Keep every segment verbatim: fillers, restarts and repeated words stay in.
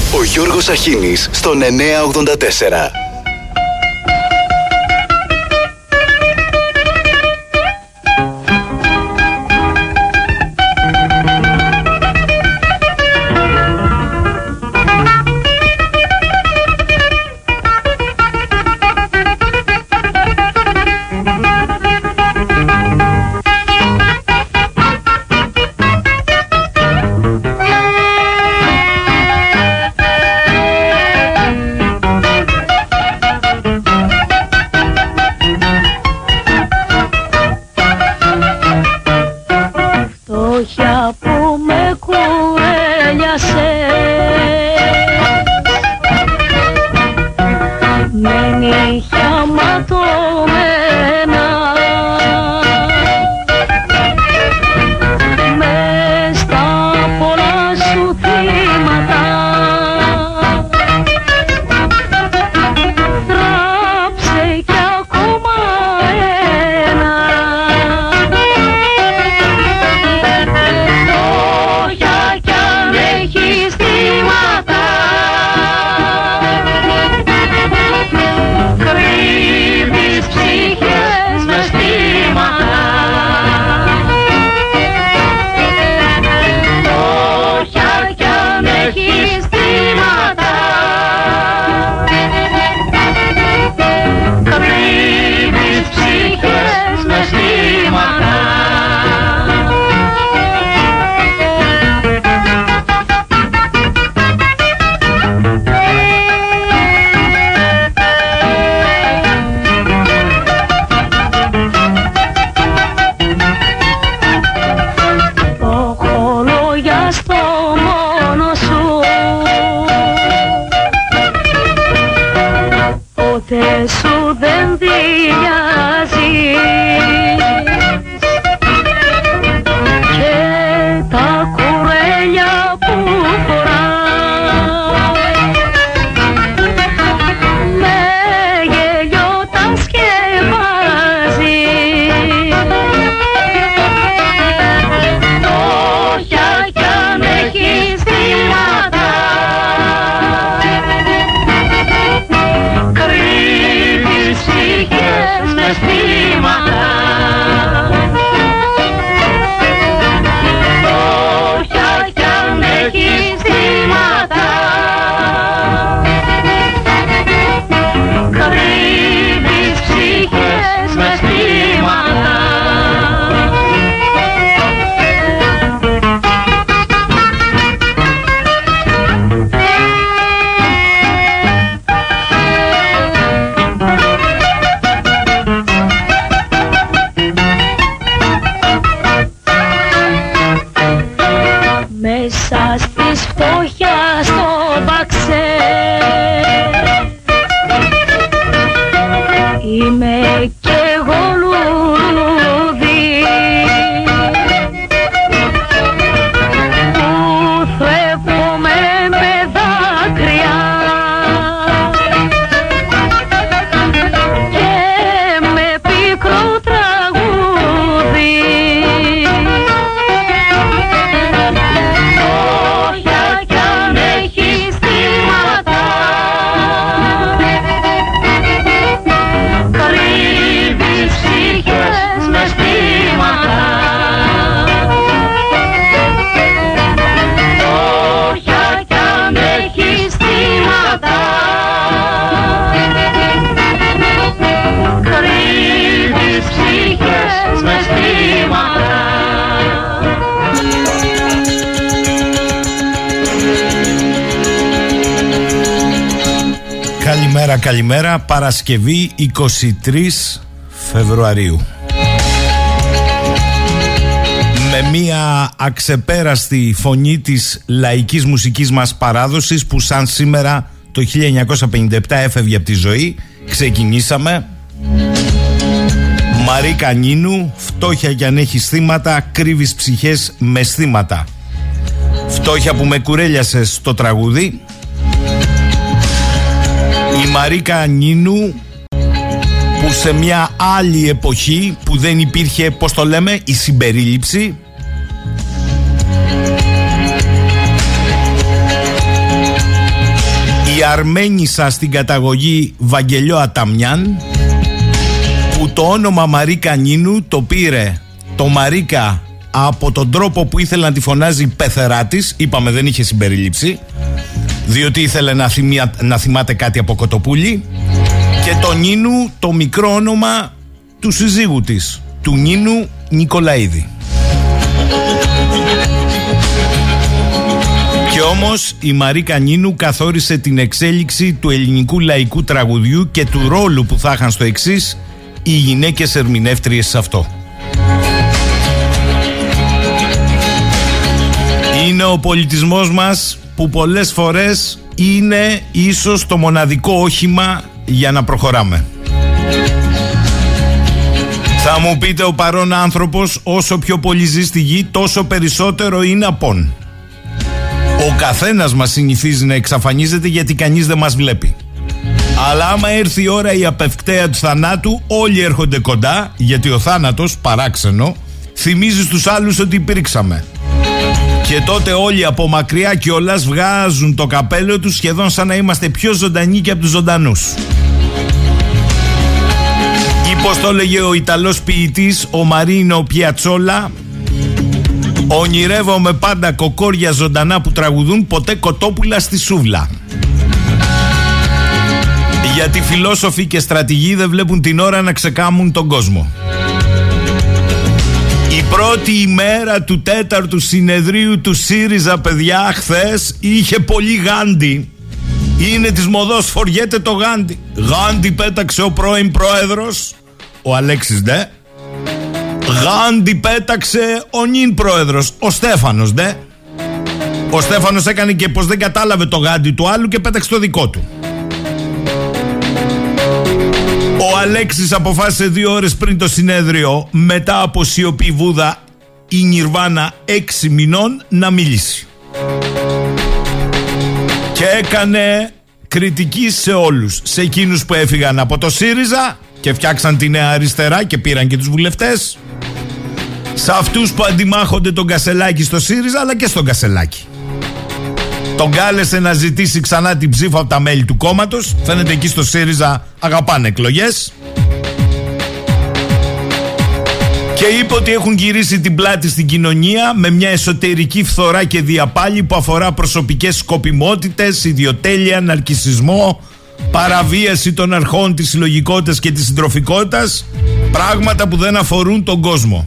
Ο Γιώργος Αχίνης στον εννιακόσια ογδόντα τέσσερα. Καλημέρα, καλημέρα. Παρασκευή εικοστή τρίτη Φεβρουαρίου. Με μία αξεπέραστη φωνή της λαϊκής μουσικής μας παράδοσης που σαν σήμερα το χίλια εννιακόσια πενήντα επτά έφευγε από τη ζωή, ξεκινήσαμε. Μαρίκα Νίνου, φτώχεια κι αν έχεις θύματα, κρύβεις ψυχές με αισθήματα. Φτώχεια που με κουρέλιασε στο τραγούδι. Η Μαρίκα Νίνου που σε μια άλλη εποχή που δεν υπήρχε, πώς το λέμε, η συμπερίληψη, Αρμένισσα στην καταγωγή Βαγγελιό Αταμιάν, που το όνομα Μαρίκα Νίνου το πήρε το Μαρίκα από τον τρόπο που ήθελε να τη φωνάζει πεθερά της. Είπαμε δεν είχε συμπερίληψη, διότι ήθελε να, θυμία, να θυμάται κάτι από Κοτοπούλη. Και το Νίνου το μικρό όνομα του συζύγου της, του Νίνου Νικολαίδη. Και όμως η Μαρίκα Νίνου καθόρισε την εξέλιξη του ελληνικού λαϊκού τραγουδιού και του ρόλου που θα είχαν στο εξής οι γυναίκες ερμηνεύτριες σε αυτό. Είναι ο πολιτισμός μας που πολλές φορές είναι ίσως το μοναδικό όχημα για να προχωράμε. Θα μου πείτε, ο παρόν άνθρωπος όσο πιο πολύ ζει στη γη τόσο περισσότερο είναι απόν. Ο καθένας μας συνηθίζει να εξαφανίζεται γιατί κανείς δεν μας βλέπει. Αλλά άμα έρθει η ώρα η απευκταία του θανάτου, όλοι έρχονται κοντά, γιατί ο θάνατος, παράξενο, θυμίζει στους άλλους ότι υπήρξαμε. Και τότε όλοι από μακριά κιόλας βγάζουν το καπέλο τους, σχεδόν σαν να είμαστε πιο ζωντανοί και από τους ζωντανούς. Ή πως το έλεγε ο Ιταλός ποιητής ο Μαρίνο Πιατσόλα, ονειρεύομαι πάντα κοκόρια ζωντανά που τραγουδούν, ποτέ κοτόπουλα στη σούβλα. Γιατί φιλόσοφοι και στρατηγοί δεν βλέπουν την ώρα να ξεκάμουν τον κόσμο. Η πρώτη ημέρα του τέταρτου συνεδρίου του ΣΥΡΙΖΑ, παιδιά, χθες είχε πολύ Γάντι. Είναι της μοδός, φοριέται το Γάντι. Γάντι πέταξε ο πρώην πρόεδρος, ο Αλέξης δε. Γάντι πέταξε ο νυν πρόεδρος, ο Στέφανος δε. Ο Στέφανος έκανε και πως δεν κατάλαβε το Γάντι του άλλου και πέταξε το δικό του. Ο Αλέξης αποφάσισε δύο ώρες πριν το συνέδριο, μετά από σιωπή βούδα η Νιρβάνα έξι μηνών, να μιλήσει. Και έκανε κριτική σε όλους. Σε εκείνους που έφυγαν από το ΣΥΡΙΖΑ και φτιάξαν τη Νέα Αριστερά και πήραν και τους βουλευτές. Σε αυτούς που αντιμάχονται τον Κασελάκη στο ΣΥΡΙΖΑ, αλλά και στον Κασελάκη. Τον κάλεσε να ζητήσει ξανά την ψήφο από τα μέλη του κόμματος. Φαίνεται εκεί στο ΣΥΡΙΖΑ αγαπάνε εκλογές. Και είπε ότι έχουν γυρίσει την πλάτη στην κοινωνία με μια εσωτερική φθορά και διαπάλη που αφορά προσωπικές σκοπιμότητες, ιδιοτέλεια, ναρκισσισμό, παραβίαση των αρχών της συλλογικότητας και της συντροφικότητας, πράγματα που δεν αφορούν τον κόσμο.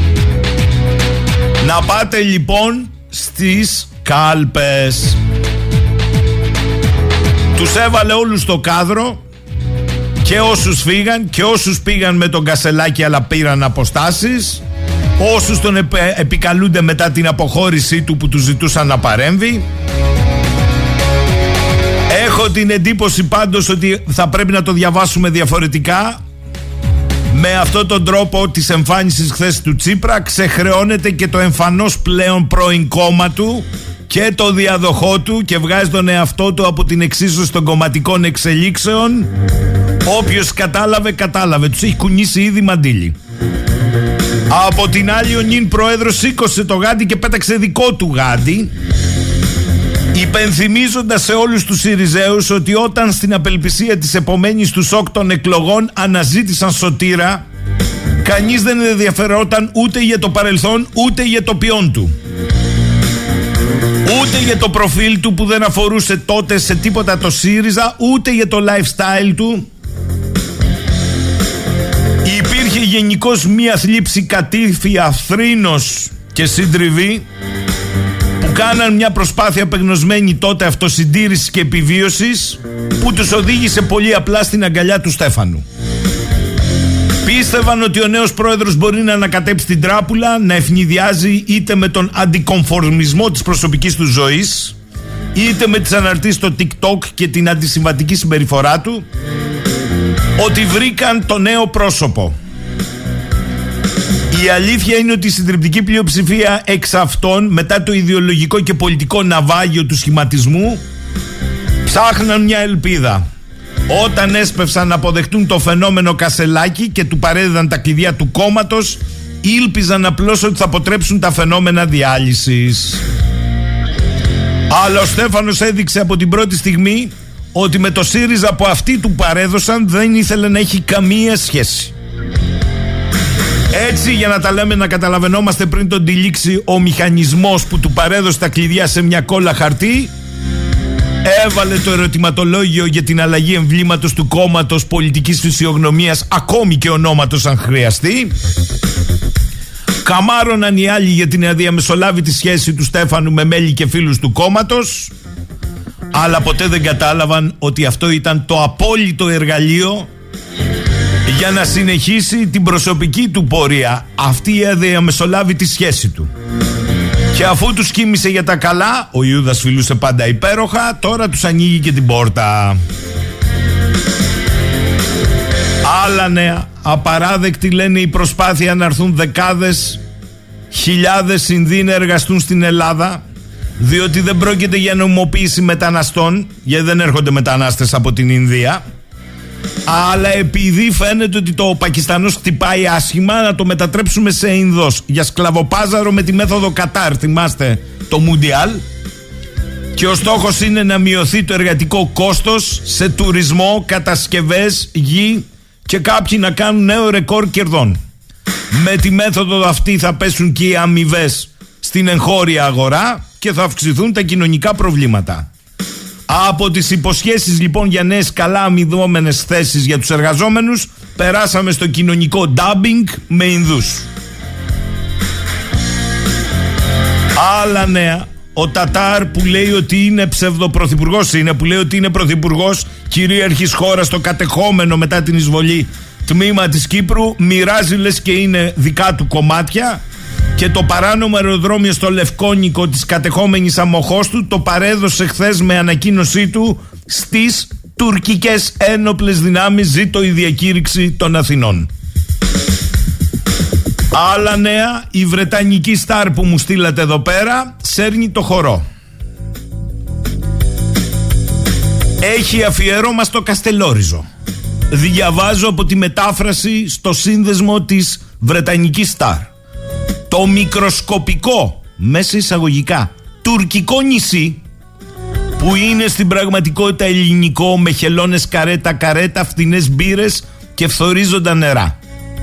Να πάτε λοιπόν στις κάλπες. Τους έβαλε όλους στο κάδρο, και όσους φύγαν και όσους πήγαν με τον Κασελάκη αλλά πήραν αποστάσεις, όσους τον επε, επικαλούνται μετά την αποχώρησή του που του ζητούσαν να παρέμβει. Έχω την εντύπωση πάντως ότι θα πρέπει να το διαβάσουμε διαφορετικά. Με αυτόν τον τρόπο της εμφάνισης χθες του Τσίπρα ξεχρεώνεται και το εμφανώς πλέον πρώην κόμμα του και το διαδοχό του και βγάζει τον εαυτό του από την εξίσωση των κομματικών εξελίξεων. Όποιος κατάλαβε, κατάλαβε. Τους έχει κουνήσει ήδη μαντίλι. Από την άλλη, ο νυν πρόεδρος σήκωσε το γάντι και πέταξε δικό του γάντι, υπενθυμίζοντας σε όλους τους ΣΥΡΙΖΑΙΟΥΣ ότι όταν στην απελπισία της επομένης του σοκ των εκλογών αναζήτησαν σωτήρα, κανείς δεν ενδιαφερόταν ούτε για το παρελθόν ούτε για το ποιόν του, ούτε για το προφίλ του που δεν αφορούσε τότε σε τίποτα το ΣΥΡΙΖΑ, ούτε για το lifestyle του. Υπήρχε γενικώς μία θλίψη, κατήφι, αθρήνος και συντριβή που κάναν μια προσπάθεια απεγνωσμένη τότε αυτοσυντήρησης και επιβίωσης που τους οδήγησε πολύ απλά στην αγκαλιά του Στέφανου. Πίστευαν ότι ο νέος πρόεδρος μπορεί να ανακατέψει την τράπουλα, να ευνηδιάζει είτε με τον αντικομφορμισμό της προσωπικής του ζωής, είτε με τις αναρτήσεις στο TikTok και την αντισυμβατική συμπεριφορά του, ότι βρήκαν το νέο πρόσωπο. Η αλήθεια είναι ότι η συντριπτική πλειοψηφία εξ αυτών, μετά το ιδεολογικό και πολιτικό ναυάγιο του σχηματισμού, ψάχναν μια ελπίδα. Όταν έσπευσαν να αποδεχτούν το φαινόμενο Κασελάκη και του παρέδιδαν τα κλειδιά του κόμματος, ήλπιζαν απλώς ότι θα αποτρέψουν τα φαινόμενα διάλυσης. Αλλά ο Στέφανος έδειξε από την πρώτη στιγμή ότι με το ΣΥΡΙΖΑ που αυτοί του παρέδωσαν δεν ήθελε να έχει καμία σχέση. Έτσι, για να τα λέμε, να καταλαβαίνόμαστε, πριν τον τυλίξει ο μηχανισμός που του παρέδωσε τα κλειδιά σε μια κόλλα χαρτί, έβαλε το ερωτηματολόγιο για την αλλαγή εμβλήματος του κόμματος, πολιτικής φυσιογνωμίας, ακόμη και ονόματος αν χρειαστεί. Καμάρωναν οι άλλοι για την αδιαμεσολάβητη σχέση του Στέφανου με μέλη και φίλους του κόμματος, αλλά ποτέ δεν κατάλαβαν ότι αυτό ήταν το απόλυτο εργαλείο για να συνεχίσει την προσωπική του πορεία, αυτή η αδιαμεσολάβητη σχέση του. Και αφού τους κοίμησε για τα καλά, ο Ιούδας φιλούσε πάντα υπέροχα, τώρα τους ανοίγει και την πόρτα. Άλλα νέα. Απαράδεκτη, λένε, η προσπάθεια να έρθουν δεκάδες χιλιάδες Ινδοί να εργαστούν στην Ελλάδα, διότι δεν πρόκειται για νομιμοποίηση μεταναστών, γιατί δεν έρχονται μετανάστες από την Ινδία, αλλά επειδή φαίνεται ότι το Πακιστανός χτυπάει άσχημα, να το μετατρέψουμε σε Ινδός, για σκλαβοπάζαρο με τη μέθοδο Κατάρ, θυμάστε το Μουντιάλ. Και ο στόχος είναι να μειωθεί το εργατικό κόστος σε τουρισμό, κατασκευές, γη, και κάποιοι να κάνουν νέο ρεκόρ κερδών. Με τη μέθοδο αυτή θα πέσουν και οι αμοιβές στην εγχώρια αγορά και θα αυξηθούν τα κοινωνικά προβλήματα. Από τις υποσχέσεις λοιπόν για νέες καλά αμοιβόμενες θέσεις για τους εργαζόμενους, περάσαμε στο κοινωνικό dumping με Ινδούς. Άλλα νέα. Ο Τατάρ που λέει ότι είναι ψευδοπρωθυπουργός, είναι που λέει ότι είναι πρωθυπουργός κυρίαρχης χώρας στο κατεχόμενο μετά την εισβολή τμήμα της Κύπρου, μοιράζει λες και είναι δικά του κομμάτια, και το παράνομο αεροδρόμιο στο Λευκόνικο της κατεχόμενης αμοχώς του το παρέδωσε χθες με ανακοίνωσή του στις τουρκικές ένοπλες δυνάμεις. Ζήτω η διακήρυξη των Αθηνών. Άλλα νέα. Η βρετανική στάρ που μου στείλατε εδώ πέρα σέρνει το χορό. Έχει αφιέρωμα στο Καστελόριζο. Διαβάζω από τη μετάφραση στο σύνδεσμο της βρετανικής στάρ. Το μικροσκοπικό, μέσα εισαγωγικά, τουρκικό νησί, που είναι στην πραγματικότητα ελληνικό, με χελώνες καρέτα καρέτα, φθηνές μπύρες και φθορίζοντα νερά.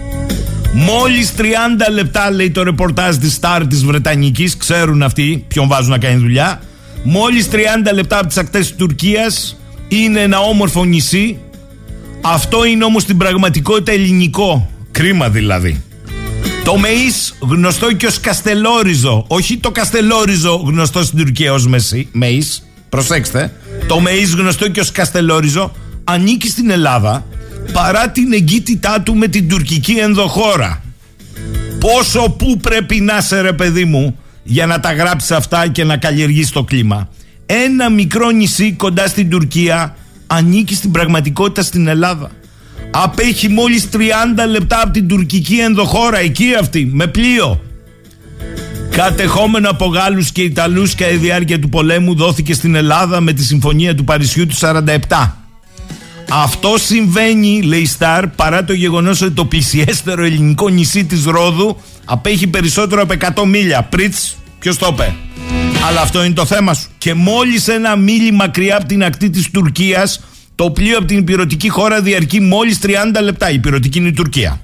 Μόλις τριάντα λεπτά, λέει το ρεπορτάζ της Σταρ της Βρετανικής, ξέρουν αυτοί ποιον βάζουν να κάνει δουλειά. Μόλις τριάντα λεπτά από τις ακτές της Τουρκίας, είναι ένα όμορφο νησί. Αυτό είναι όμως στην πραγματικότητα ελληνικό. Κρίμα δηλαδή. Το Μεΐς, γνωστό και ως Καστελόριζο, όχι το Καστελόριζο γνωστό στην Τουρκία ως Μεΐς, προσέξτε, το Μεΐς γνωστό και ως Καστελόριζο ανήκει στην Ελλάδα, παρά την εγκύτητά του με την τουρκική ενδοχώρα. Πόσο που πρέπει να είσαι, ρε παιδί μου, για να τα γράψεις αυτά και να καλλιεργείς το κλίμα. Ένα μικρό νησί κοντά στην Τουρκία ανήκει στην πραγματικότητα στην Ελλάδα. Απέχει μόλις τριάντα λεπτά από την τουρκική ενδοχώρα, εκεί αυτή, με πλοίο. Κατεχόμενο από Γάλλους και Ιταλούς κατά τη διάρκεια του πολέμου, δόθηκε στην Ελλάδα με τη Συμφωνία του Παρισιού του σαράντα επτά. Αυτό συμβαίνει, λέει η Σταρ, παρά το γεγονός ότι το πλησιέστερο ελληνικό νησί της Ρόδου απέχει περισσότερο από εκατό μίλια. Πριτς, ποιος το είπε? Αλλά αυτό είναι το θέμα σου. Και μόλις ένα μίλι μακριά από την ακτή της Τουρκίας, το πλοίο από την ηπειρωτική χώρα διαρκεί μόλις τριάντα λεπτά. Η ηπειρωτική είναι η Τουρκία.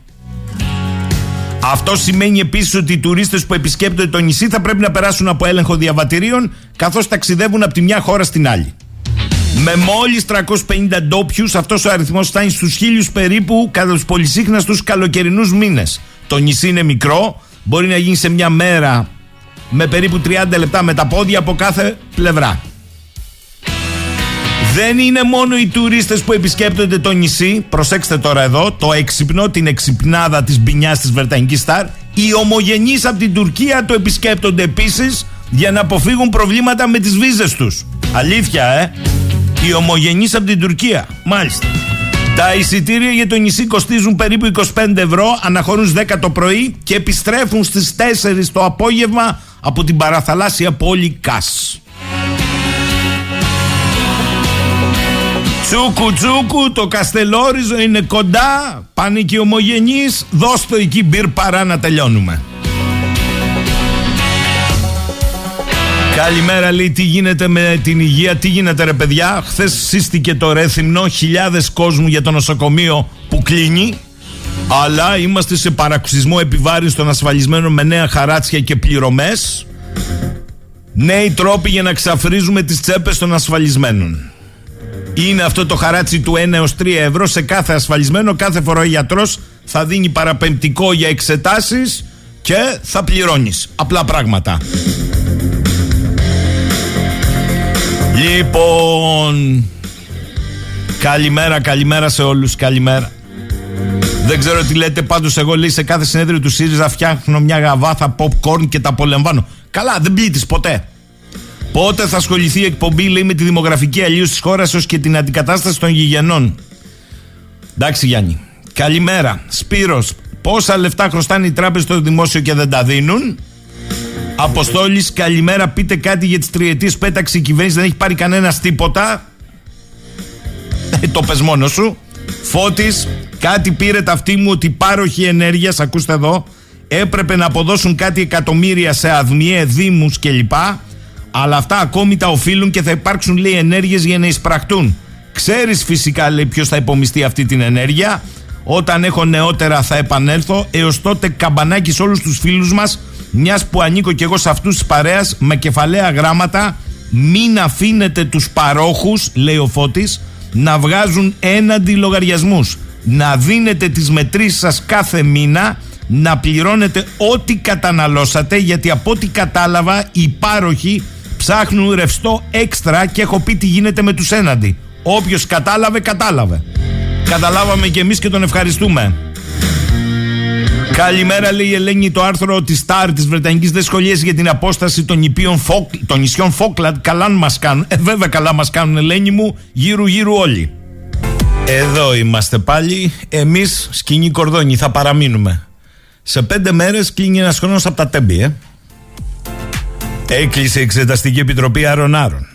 Αυτό σημαίνει επίσης ότι οι τουρίστες που επισκέπτονται το νησί θα πρέπει να περάσουν από έλεγχο διαβατηρίων, καθώς ταξιδεύουν από τη μια χώρα στην άλλη. Με μόλις τριακόσιους πενήντα ντόπιους, αυτός ο αριθμός φτάνει στους χίλιους περίπου κατά τους πολυσύχναστους καλοκαιρινούς μήνες. Το νησί είναι μικρό, μπορεί να γίνει σε μια μέρα με περίπου τριάντα λεπτά με τα πόδια από κάθε πλευρά. Δεν είναι μόνο οι τουρίστες που επισκέπτονται το νησί, προσέξτε τώρα εδώ, το έξυπνο, την εξυπνάδα της μπινιάς της Βρετανικής Σταρ. Οι ομογενείς από την Τουρκία το επισκέπτονται επίσης για να αποφύγουν προβλήματα με τις βίζες τους. Αλήθεια, ε! Οι ομογενείς από την Τουρκία, μάλιστα. Τα εισιτήρια για το νησί κοστίζουν περίπου είκοσι πέντε ευρώ, αναχωρούν δέκα το πρωί και επιστρέφουν στις τέσσερις το απόγευμα από την παραθαλάσσια πόλη Κας. Τσούκου τσούκου, το Καστελόριζο είναι κοντά, πάνε και οι ομογενείς, δώσ' το εκεί μπυρ παρά να τελειώνουμε. Καλημέρα, λέει, τι γίνεται με την υγεία, τι γίνεται ρε παιδιά. Χθες σύστηκε το Ρέθυμνο, χιλιάδες κόσμου για το νοσοκομείο που κλείνει. Αλλά είμαστε σε παρακουσισμό επιβάρυνση των ασφαλισμένων με νέα χαράτσια και πληρωμές. Νέοι τρόποι για να ξαφρίζουμε τις τσέπες των ασφαλισμένων. Είναι αυτό το χαράτσι του ένα έως τρία ευρώ σε κάθε ασφαλισμένο. Κάθε φορά ο γιατρός θα δίνει παραπεμπτικό για εξετάσεις και θα πληρώνεις. Απλά πράγματα. Λοιπόν, καλημέρα, καλημέρα σε όλους, καλημέρα. Δεν ξέρω τι λέτε, πάντως εγώ, λέει, σε κάθε συνέδριο του ΣΥΡΙΖΑ φτιάχνω μια γαβάθα popcorn και τα απολαμβάνω. Καλά, δεν πλήττεις ποτέ. Πότε θα ασχοληθεί η εκπομπή, λέει, με τη δημογραφική αλλίωση της χώρας ως και την αντικατάσταση των γηγενών? Εντάξει, Γιάννη. Καλημέρα. Σπύρος, πόσα λεφτά χρωστάνε οι τράπεζες στο δημόσιο και δεν τα δίνουν? Αποστόλης, καλημέρα. Πείτε κάτι για τις τριετίες που έταξε η κυβέρνηση, δεν έχει πάρει κανένας τίποτα. Ε, το πες μόνος σου. Φώτης, κάτι πήρε ταυτί μου ότι οι πάροχοι ενέργειας, ακούστε εδώ, έπρεπε να αποδώσουν κάτι εκατομμύρια σε ΑΔΜΙΕ, δήμους κλπ. Αλλά αυτά ακόμη τα οφείλουν και θα υπάρξουν, λέει, ενέργειες για να εισπραχτούν. Ξέρεις φυσικά, λέει, ποιος θα υπομειστεί αυτή την ενέργεια. Όταν έχω νεότερα θα επανέλθω. Έως τότε καμπανάκι σε όλους τους φίλους μας, μιας που ανήκω κι εγώ σε αυτούς της παρέας, με κεφαλαία γράμματα, μην αφήνετε τους παρόχους, λέει ο Φώτης, να βγάζουν έναντι λογαριασμούς. Να δίνετε τις μετρήσεις σας κάθε μήνα, να πληρώνετε ό,τι καταναλώσατε, γιατί από ό,τι κατάλαβα οι πάροχοι ψάχνουν ρευστό έξτρα και έχω πει τι γίνεται με τους έναντι. Όποιος κατάλαβε, κατάλαβε. Καταλάβαμε κι εμείς και τον ευχαριστούμε. Καλημέρα, λέει η Ελένη. Το άρθρο της ΣΤΑΡ, της Βρετανικής, δεν σχολίασε για την απόσταση των, Φοκ, των νησιών Φόκλαντ. Καλά μας κάνουν. Ε, βέβαια καλά μας κάνουν, Ελένη μου. Γύρου-γύρου όλοι. Εδώ είμαστε πάλι. Εμείς σκηνή κορδόνι θα παραμείνουμε. Σε πέντε μέρες κλείνει ένας χρόνος από τα τέμπη, ε. Έκλεισε η Εξεταστική Επιτροπή Άρων-Άρων.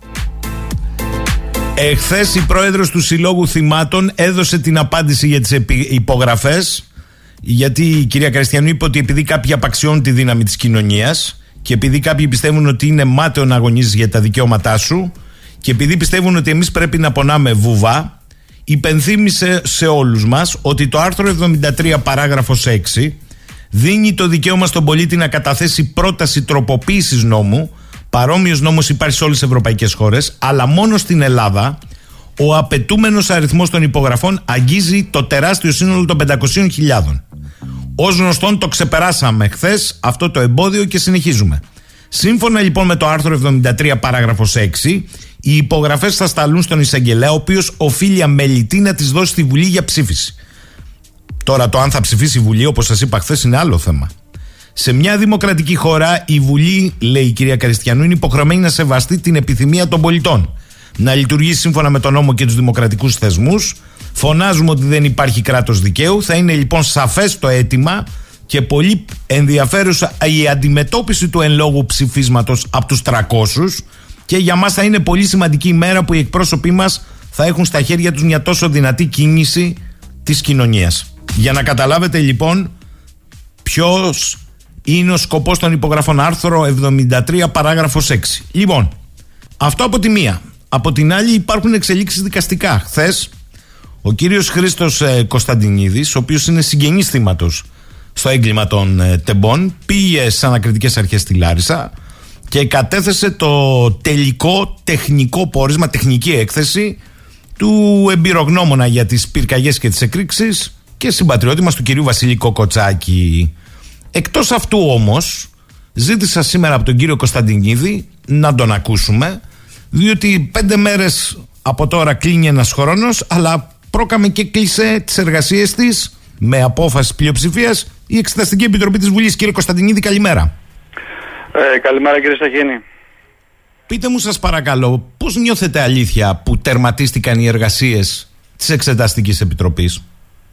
Εχθές η πρόεδρος του Συλλόγου Θυμάτων έδωσε την απάντηση για τις υπογραφές, γιατί η κυρία Καριστιανού είπε ότι επειδή κάποιοι απαξιώνουν τη δύναμη της κοινωνίας και επειδή κάποιοι πιστεύουν ότι είναι μάταιο να αγωνίζεις για τα δικαιώματά σου και επειδή πιστεύουν ότι εμείς πρέπει να πονάμε βουβά, υπενθύμησε σε όλους μας ότι το άρθρο εβδομήντα τρία παράγραφος έξι δίνει το δικαίωμα στον πολίτη να καταθέσει πρόταση τροποποίησης νόμου. Παρόμοιος νόμος υπάρχει σε όλες τις ευρωπαϊκές χώρες, αλλά μόνο στην Ελλάδα ο απαιτούμενος αριθμός των υπογραφών αγγίζει το τεράστιο σύνολο των πεντακόσιες χιλιάδες. Ως γνωστόν το ξεπεράσαμε χθες αυτό το εμπόδιο και συνεχίζουμε. Σύμφωνα λοιπόν με το άρθρο εβδομήντα τρία παράγραφος έξι, οι υπογραφές θα σταλούν στον εισαγγελέα, ο οποίος οφείλει αμελητή να τις δώσει στη Βουλή για ψήφιση. Τώρα το αν θα ψηφίσει η Βουλή, όπως σας είπα χθες, είναι άλλο θέμα. Σε μια δημοκρατική χώρα η Βουλή, λέει η κυρία Καριστιανού, είναι υποχρεωμένη να σεβαστεί την επιθυμία των πολιτών, να λειτουργήσει σύμφωνα με τον νόμο και τους δημοκρατικούς θεσμούς. Φωνάζουμε ότι δεν υπάρχει κράτος δικαίου. Θα είναι λοιπόν σαφές το αίτημα και πολύ ενδιαφέρουσα η αντιμετώπιση του εν λόγω ψηφίσματος από τους τριακόσιους, και για μας θα είναι πολύ σημαντική ημέρα που οι εκπρόσωποι μας θα έχουν στα χέρια τους μια τόσο δυνατή κίνηση της κοινωνίας. Για να καταλάβετε λοιπόν ποιος είναι ο σκοπός των υπογραφών. Άρθρο εβδομήντα τρία παράγραφος έξι. Λοιπόν, αυτό από τη μία. Από την άλλη υπάρχουν εξελίξεις δικαστικά. Χθες ο κύριος Χρήστος ε, Κωνσταντινίδης, ο οποίος είναι συγγενής θύματος στο έγκλημα των ε, τεμπών, πήγε στις ανακριτικές αρχές στη Λάρισα και κατέθεσε το τελικό τεχνικό πόρισμα, τεχνική έκθεση του εμπειρογνώμονα για τις πυρκαγιές και τις εκρήξεις και συμπατριώτη μας του κυρίου Βασίλη Κοκοτσάκη. Εκτός αυτού όμως ζήτησα σήμερα από τον κύριο Κωνσταντινίδη να τον ακούσουμε, διότι πέντε μέρες από τώρα κλείνει ένας χρόνος, αλλά πρόκαμε και κλείσε τις εργασίες της με απόφαση πλειοψηφίας η Εξεταστική Επιτροπή της Βουλής. Κύριε Κωνσταντινίδη, καλημέρα. Ε, καλημέρα κύριε Σταχίνη. Πείτε μου σας παρακαλώ, πώς νιώθετε αλήθεια που τερματίστηκαν οι εργασίες της Εξεταστικής Επιτροπής?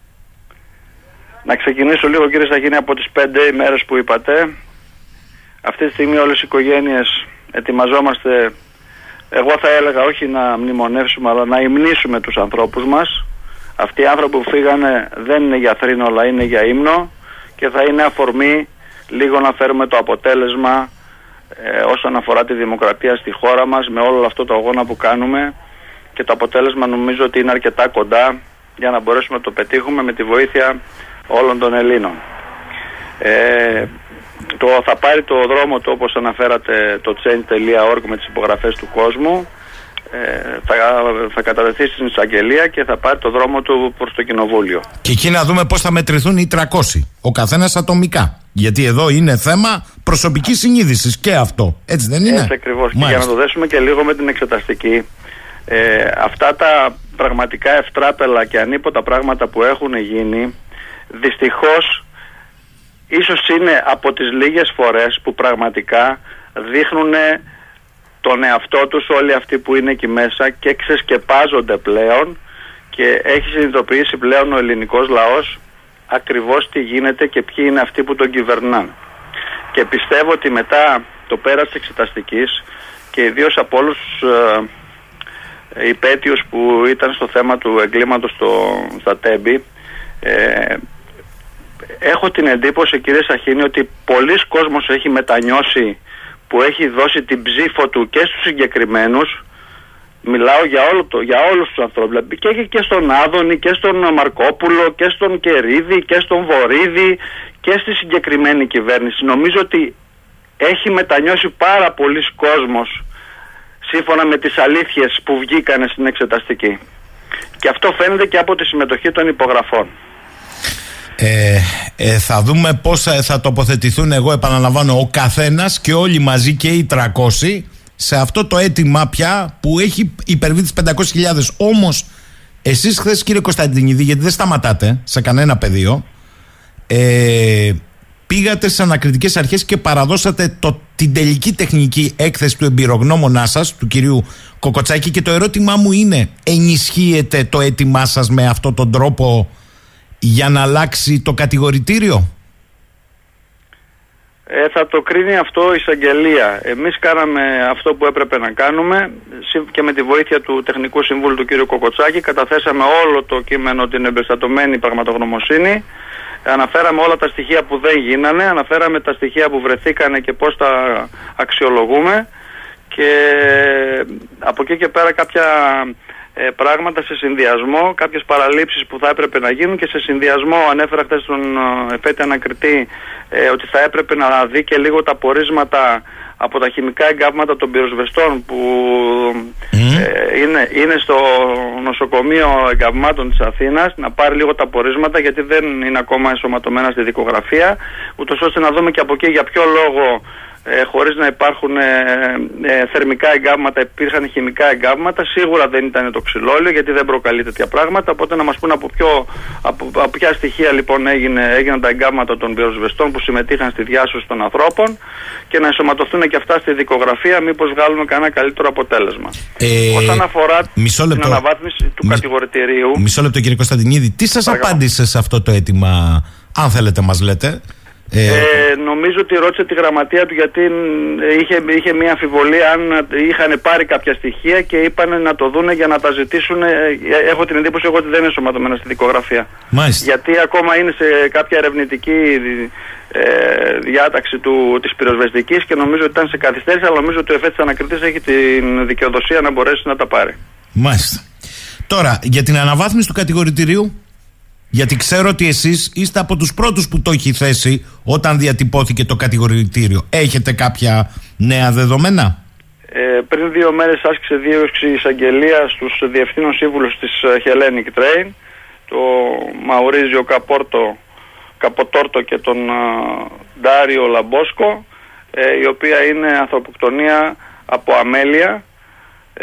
Να ξεκινήσω λίγο κύριε Σταχίνη από τις πέντε ημέρες που είπατε. Αυτή τη στιγμή όλες οι οικογένειες ετοιμαζόμαστε, εγώ θα έλεγα όχι να μνημονεύσουμε αλλά να υμνήσουμε τους ανθρώπους μας. Αυτοί οι άνθρωποι που φύγανε δεν είναι για θρήνο αλλά είναι για ύμνο και θα είναι αφορμή λίγο να φέρουμε το αποτέλεσμα ε, όσον αφορά τη δημοκρατία στη χώρα μας, με όλο αυτό το αγώνα που κάνουμε, και το αποτέλεσμα νομίζω ότι είναι αρκετά κοντά για να μπορέσουμε να το πετύχουμε με τη βοήθεια όλων των Ελλήνων. Ε, το, θα πάρει το δρόμο του, όπως αναφέρατε, το change τελεία org με τις υπογραφές του κόσμου. Ε, θα, θα κατατεθεί στην εισαγγελία και θα πάρει το δρόμο του προς το κοινοβούλιο. Και εκεί να δούμε πώς θα μετρηθούν οι τριακόσιοι, ο καθένας ατομικά. Γιατί εδώ είναι θέμα προσωπικής συνείδησης και αυτό. Έτσι δεν είναι? Έτσι ακριβώς. Και για να το δέσουμε και λίγο με την εξεταστική, ε, αυτά τα πραγματικά ευτράπελα και ανίποτα πράγματα που έχουν γίνει, δυστυχώς ίσως είναι από τις λίγες φορές που πραγματικά δείχνουν τον εαυτό τους όλοι αυτοί που είναι εκεί μέσα και ξεσκεπάζονται πλέον, και έχει συνειδητοποιήσει πλέον ο ελληνικός λαός ακριβώς τι γίνεται και ποιοι είναι αυτοί που τον κυβερνάνε. Και πιστεύω ότι μετά το πέρας της εξεταστικής, και ιδίως από όλους ε, υπέτειους που ήταν στο θέμα του εγκλήματος στο, στα Τέμπη, ε, έχω την εντύπωση, κύριε Σαχίνη, ότι πολλοί κόσμος έχει μετανιώσει, που έχει δώσει την ψήφο του και στους συγκεκριμένους. Μιλάω για, όλο το, για όλους τους ανθρώπους, δηλαδή και, και στον Άδωνη και στον Μαρκόπουλο και στον Κερίδη και στον Βορίδη και στη συγκεκριμένη κυβέρνηση. Νομίζω ότι έχει μετανιώσει πάρα πολλοί κόσμος σύμφωνα με τις αλήθειες που βγήκανε στην εξεταστική, και αυτό φαίνεται και από τη συμμετοχή των υπογραφών. Ε, ε, θα δούμε πώς θα τοποθετηθούν, εγώ επαναλαμβάνω, ο καθένας και όλοι μαζί και οι τριακόσιοι σε αυτό το αίτημα πια που έχει υπερβεί τις πεντακόσιες χιλιάδες. Όμως εσείς χθες, κύριε Κωνσταντινίδη, γιατί δεν σταματάτε σε κανένα πεδίο, ε, πήγατε στις ανακριτικές αρχές και παραδώσατε το, την τελική τεχνική έκθεση του εμπειρογνώμονά σας, του κυρίου Κοκοτσάκη, και το ερώτημά μου είναι, ενισχύεται το αίτημά σας με αυτόν τον τρόπο για να αλλάξει το κατηγορητήριο? Ε, θα το κρίνει αυτό η εισαγγελία. Εμείς κάναμε αυτό που έπρεπε να κάνουμε, και με τη βοήθεια του Τεχνικού Συμβούλου του κ. Κοκοτσάκη καταθέσαμε όλο το κείμενο, την εμπεριστατωμένη πραγματογνωμοσύνη, αναφέραμε όλα τα στοιχεία που δεν γίνανε, αναφέραμε τα στοιχεία που βρεθήκανε και πώς τα αξιολογούμε, και από εκεί και πέρα κάποια ε, πράγματα σε συνδυασμό, κάποιες παραλήψεις που θα έπρεπε να γίνουν, και σε συνδυασμό ανέφερα χθες στον επέτη ανακριτή ε, ότι θα έπρεπε να δει και λίγο τα πορίσματα από τα χημικά εγκάβματα των πυροσβεστών που mm. ε, είναι, είναι στο νοσοκομείο εγκαυμάτων της Αθήνας, να πάρει λίγο τα πορίσματα, γιατί δεν είναι ακόμα ενσωματωμένα στη δικογραφία, ούτως ώστε να δούμε και από εκεί για ποιο λόγο ε, χωρίς να υπάρχουν ε, ε, θερμικά εγκάβματα υπήρχαν χημικά εγκάβματα. Σίγουρα δεν ήταν το ξυλόλαιο, γιατί δεν προκαλεί τέτοια πράγματα, οπότε να μας πούν από, ποιο, από, από ποια στοιχεία λοιπόν έγινε, έγιναν τα εγκάβματα των πυροσβεστών που συμμετείχαν στη διάσωση των ανθρώπων, και να ενσωματωθούν και αυτά στη δικογραφία, μήπως βγάλουν κανένα καλύτερο αποτέλεσμα. Ε, Όσον αφορά την αναβάθμιση του Μι... κατηγορητηρίου. Μισό λεπτό, κύριε Κωνσταντινίδη, τι σας Παρακαλώ. απάντησε σε αυτό το αίτημα, αν θέλετε μας λέτε? Ε, ε, νομίζω ότι ρώτησε τη γραμματεία του, γιατί είχε, είχε μια αμφιβολία αν είχαν πάρει κάποια στοιχεία, και είπαν να το δούνε για να τα ζητήσουν. Έχω την εντύπωση εγώ ότι δεν είναι ενσωματωμένα στη δικογραφία. Μάλιστα. Γιατί ακόμα είναι σε κάποια ερευνητική ε, διάταξη του, της πυροσβεστικής, και νομίζω ότι ήταν σε καθυστέρηση, αλλά νομίζω ότι ο εφέτης ανακριτής έχει την δικαιοδοσία να μπορέσει να τα πάρει. Μάλιστα. Τώρα, για την αναβάθμιση του κατηγορητηρίου, γιατί ξέρω ότι εσείς είστε από τους πρώτους που το έχει θέσει όταν διατυπώθηκε το κατηγορητήριο. Έχετε κάποια νέα δεδομένα? Ε, πριν δύο μέρες άσκησε δίωξη εισαγγελία στους διευθύνων σύμβουλους της Hellenic Train, το Μαουρίζιο Καπόρτο, Καποτόρτο και τον Ντάριο Λαμπόσκο, ε, η οποία είναι ανθρωποκτονία από αμέλεια. Ε,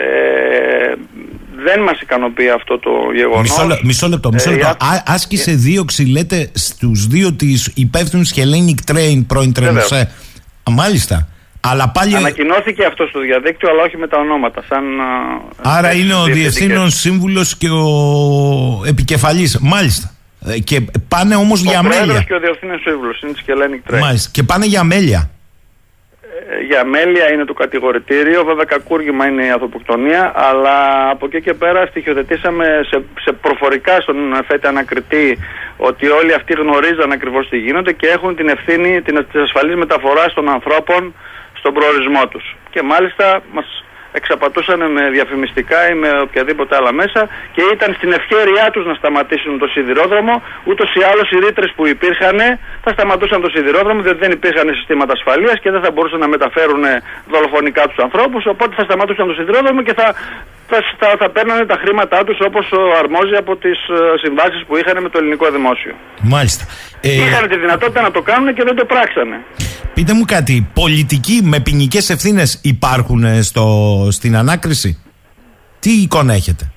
δεν μας ικανοποιεί αυτό το γεγονός. Μισό, μισό λεπτό, μισό λεπτό. Ε, Ά, άσκησε ε, δίωξη, λέτε, στους δύο της υπεύθυνους Hellenic Train, πρώην Τρενοσέ. Μάλιστα. Αλλά πάλι... Ανακοινώθηκε αυτό στο διαδίκτυο, αλλά όχι με τα ονόματα. Σαν, άρα είναι ο διευθύνων σύμβουλος και ο επικεφαλής. Μάλιστα. Και πάνε όμως για αμέλεια. Ο πρόεδρος και ο διευθύνων σύμβουλος είναι της Hellenic Train. Μάλιστα. Και πάνε για αμέλεια. Για αμέλεια είναι το κατηγορητήριο, βέβαια κακούργημα είναι η ανθρωποκτονία, αλλά από εκεί και πέρα στοιχειοθετήσαμε σε, σε προφορικά στον εφέτη ανακριτή ότι όλοι αυτοί γνωρίζαν ακριβώς τι γίνονται και έχουν την ευθύνη της ασφαλής μεταφοράς των ανθρώπων στον προορισμό τους. Και μάλιστα μας εξαπατούσαν με διαφημιστικά ή με οποιαδήποτε άλλα μέσα και ήταν στην ευχέρειά τους να σταματήσουν το σιδηρόδρομο. Ούτως ή άλλως οι ρήτρες που υπήρχαν θα σταματούσαν το σιδηρόδρομο, διότι δεν υπήρχαν συστήματα ασφαλείας και δεν θα μπορούσαν να μεταφέρουν δολοφονικά τους ανθρώπους, οπότε θα σταματούσαν το σιδηρόδρομο και θα, θα, θα, θα παίρνανε τα χρήματά τους όπως αρμόζει από τις συμβάσεις που είχαν με το ελληνικό δημόσιο. Μάλιστα. Ε... Είχαν τη δυνατότητα να το κάνουν και δεν το πράξανε. Πείτε μου κάτι, πολιτικοί με ποινικές ευθύνες υπάρχουν στο, στην ανάκριση? Τι εικόνα έχετε?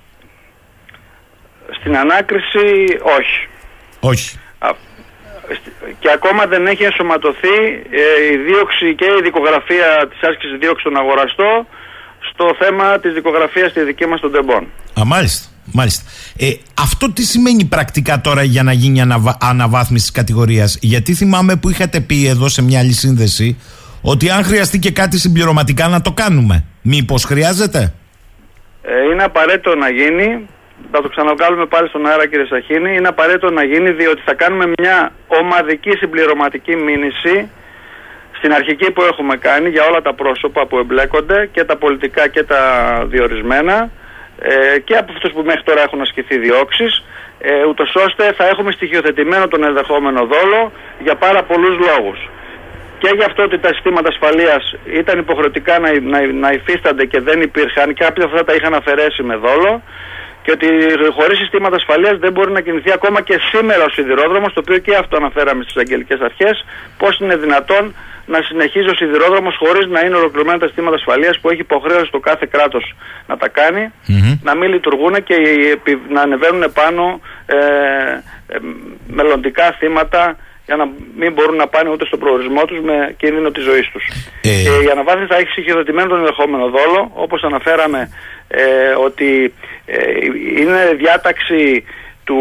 Στην ανάκριση όχι. Όχι. Α, και ακόμα δεν έχει ενσωματωθεί ε, η δίωξη και η δικογραφία της άσκησης δίωξης στον αγοραστό στο θέμα της δικογραφίας στη δική μας των τεμπών. Α, μάλιστα. Μάλιστα. Ε, αυτό τι σημαίνει πρακτικά τώρα για να γίνει αναβα... αναβάθμιση της κατηγορίας? Γιατί θυμάμαι που είχατε πει εδώ σε μια άλλη σύνδεση ότι αν χρειαστεί και κάτι συμπληρωματικά να το κάνουμε. Μήπως χρειάζεται? Ε, είναι απαραίτητο να γίνει. Θα το ξαναβγάλουμε πάλι στον αέρα, κύριε Σαχίνη. Είναι απαραίτητο να γίνει διότι θα κάνουμε μια ομαδική συμπληρωματική μήνυση στην αρχική που έχουμε κάνει για όλα τα πρόσωπα που εμπλέκονται, και τα πολιτικά και τα διορισμένα, Ε, και από αυτούς που μέχρι τώρα έχουν ασκηθεί διώξεις, ε, ούτως ώστε θα έχουμε στοιχειοθετημένο τον ενδεχόμενο δόλο για πάρα πολλούς λόγους. Και για αυτό ότι τα συστήματα ασφαλείας ήταν υποχρεωτικά να, να, να υφίστανται και δεν υπήρχαν, και κάποια αυτά τα είχαν αφαιρέσει με δόλο, και ότι χωρίς συστήματα ασφαλείας δεν μπορεί να κινηθεί ακόμα και σήμερα ο σιδηρόδρομος, το οποίο και αυτό αναφέραμε στις αγγελικές αρχές, πώς είναι δυνατόν να συνεχίζει ο σιδηρόδρομος χωρίς να είναι ολοκληρωμένα τα συστήματα ασφαλείας που έχει υποχρέωση το κάθε κράτος να τα κάνει, mm-hmm. να μην λειτουργούν και να ανεβαίνουν πάνω ε, ε, μελλοντικά θύματα για να μην μπορούν να πάνε ούτε στον προορισμό τους με κίνδυνο της ζωής τους. Ε... Ε, η αναβάθμιση θα έχει συγχειοδοτημένο τον ενδεχόμενο δόλο, όπως αναφέραμε ε, ότι ε, είναι διάταξη του...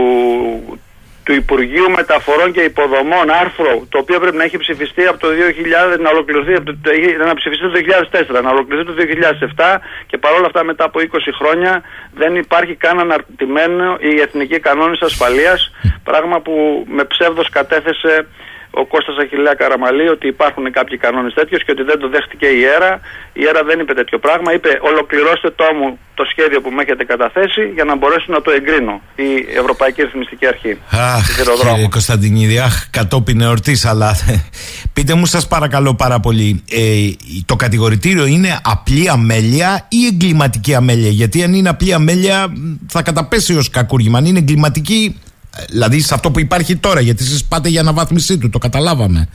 του Υπουργείου Μεταφορών και Υποδομών, άρθρο το οποίο πρέπει να έχει ψηφιστεί από το δύο χιλιάδες, να ολοκληρωθεί, να ψηφιστεί το δύο χιλιάδες τέσσερα, να ολοκληρωθεί το δύο χιλιάδες επτά, και παρόλα αυτά μετά από είκοσι χρόνια δεν υπάρχει καν αναρτημένο η Εθνική Κανόνες Ασφαλείας, πράγμα που με ψεύδος κατέθεσε ο Κώστας Αχιλλέα Καραμαλή, ότι υπάρχουν κάποιοι κανόνες τέτοιος και ότι δεν το δέχτηκε η ΕΡΑ. Η ΕΡΑ δεν είπε τέτοιο πράγμα. Είπε: ολοκληρώστε το μου το σχέδιο που με έχετε καταθέσει για να μπορέσω να το εγκρίνω η Ευρωπαϊκή Ρυθμιστική Αρχή. Αχ, κύριε Κωνσταντινίδη, αχ, κατόπιν εορτής, αλλά πείτε μου, σας παρακαλώ πάρα πολύ, ε, το κατηγορητήριο είναι απλή αμέλεια ή εγκληματική αμέλεια? Γιατί αν είναι απλή αμέλεια θα καταπέσει ως κακούργημα. Αν είναι εγκληματική, δηλαδή σε αυτό που υπάρχει τώρα, γιατί εσείς πάτε για αναβάθμισή του, το καταλάβαμε.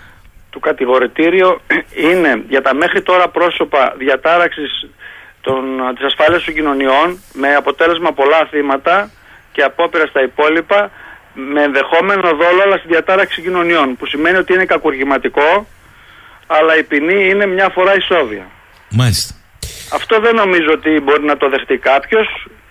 Το κατηγορητήριο είναι για τα μέχρι τώρα πρόσωπα διατάραξης των, της ασφάλειας των κοινωνιών, με αποτέλεσμα πολλά θύματα και απόπειρα στα υπόλοιπα, με ενδεχόμενο δόλο αλλά στη διατάραξη κοινωνιών, που σημαίνει ότι είναι κακουργηματικό, αλλά η ποινή είναι μια φορά ισόβια. Μάλιστα. Αυτό δεν νομίζω ότι μπορεί να το δεχτεί κάποιος.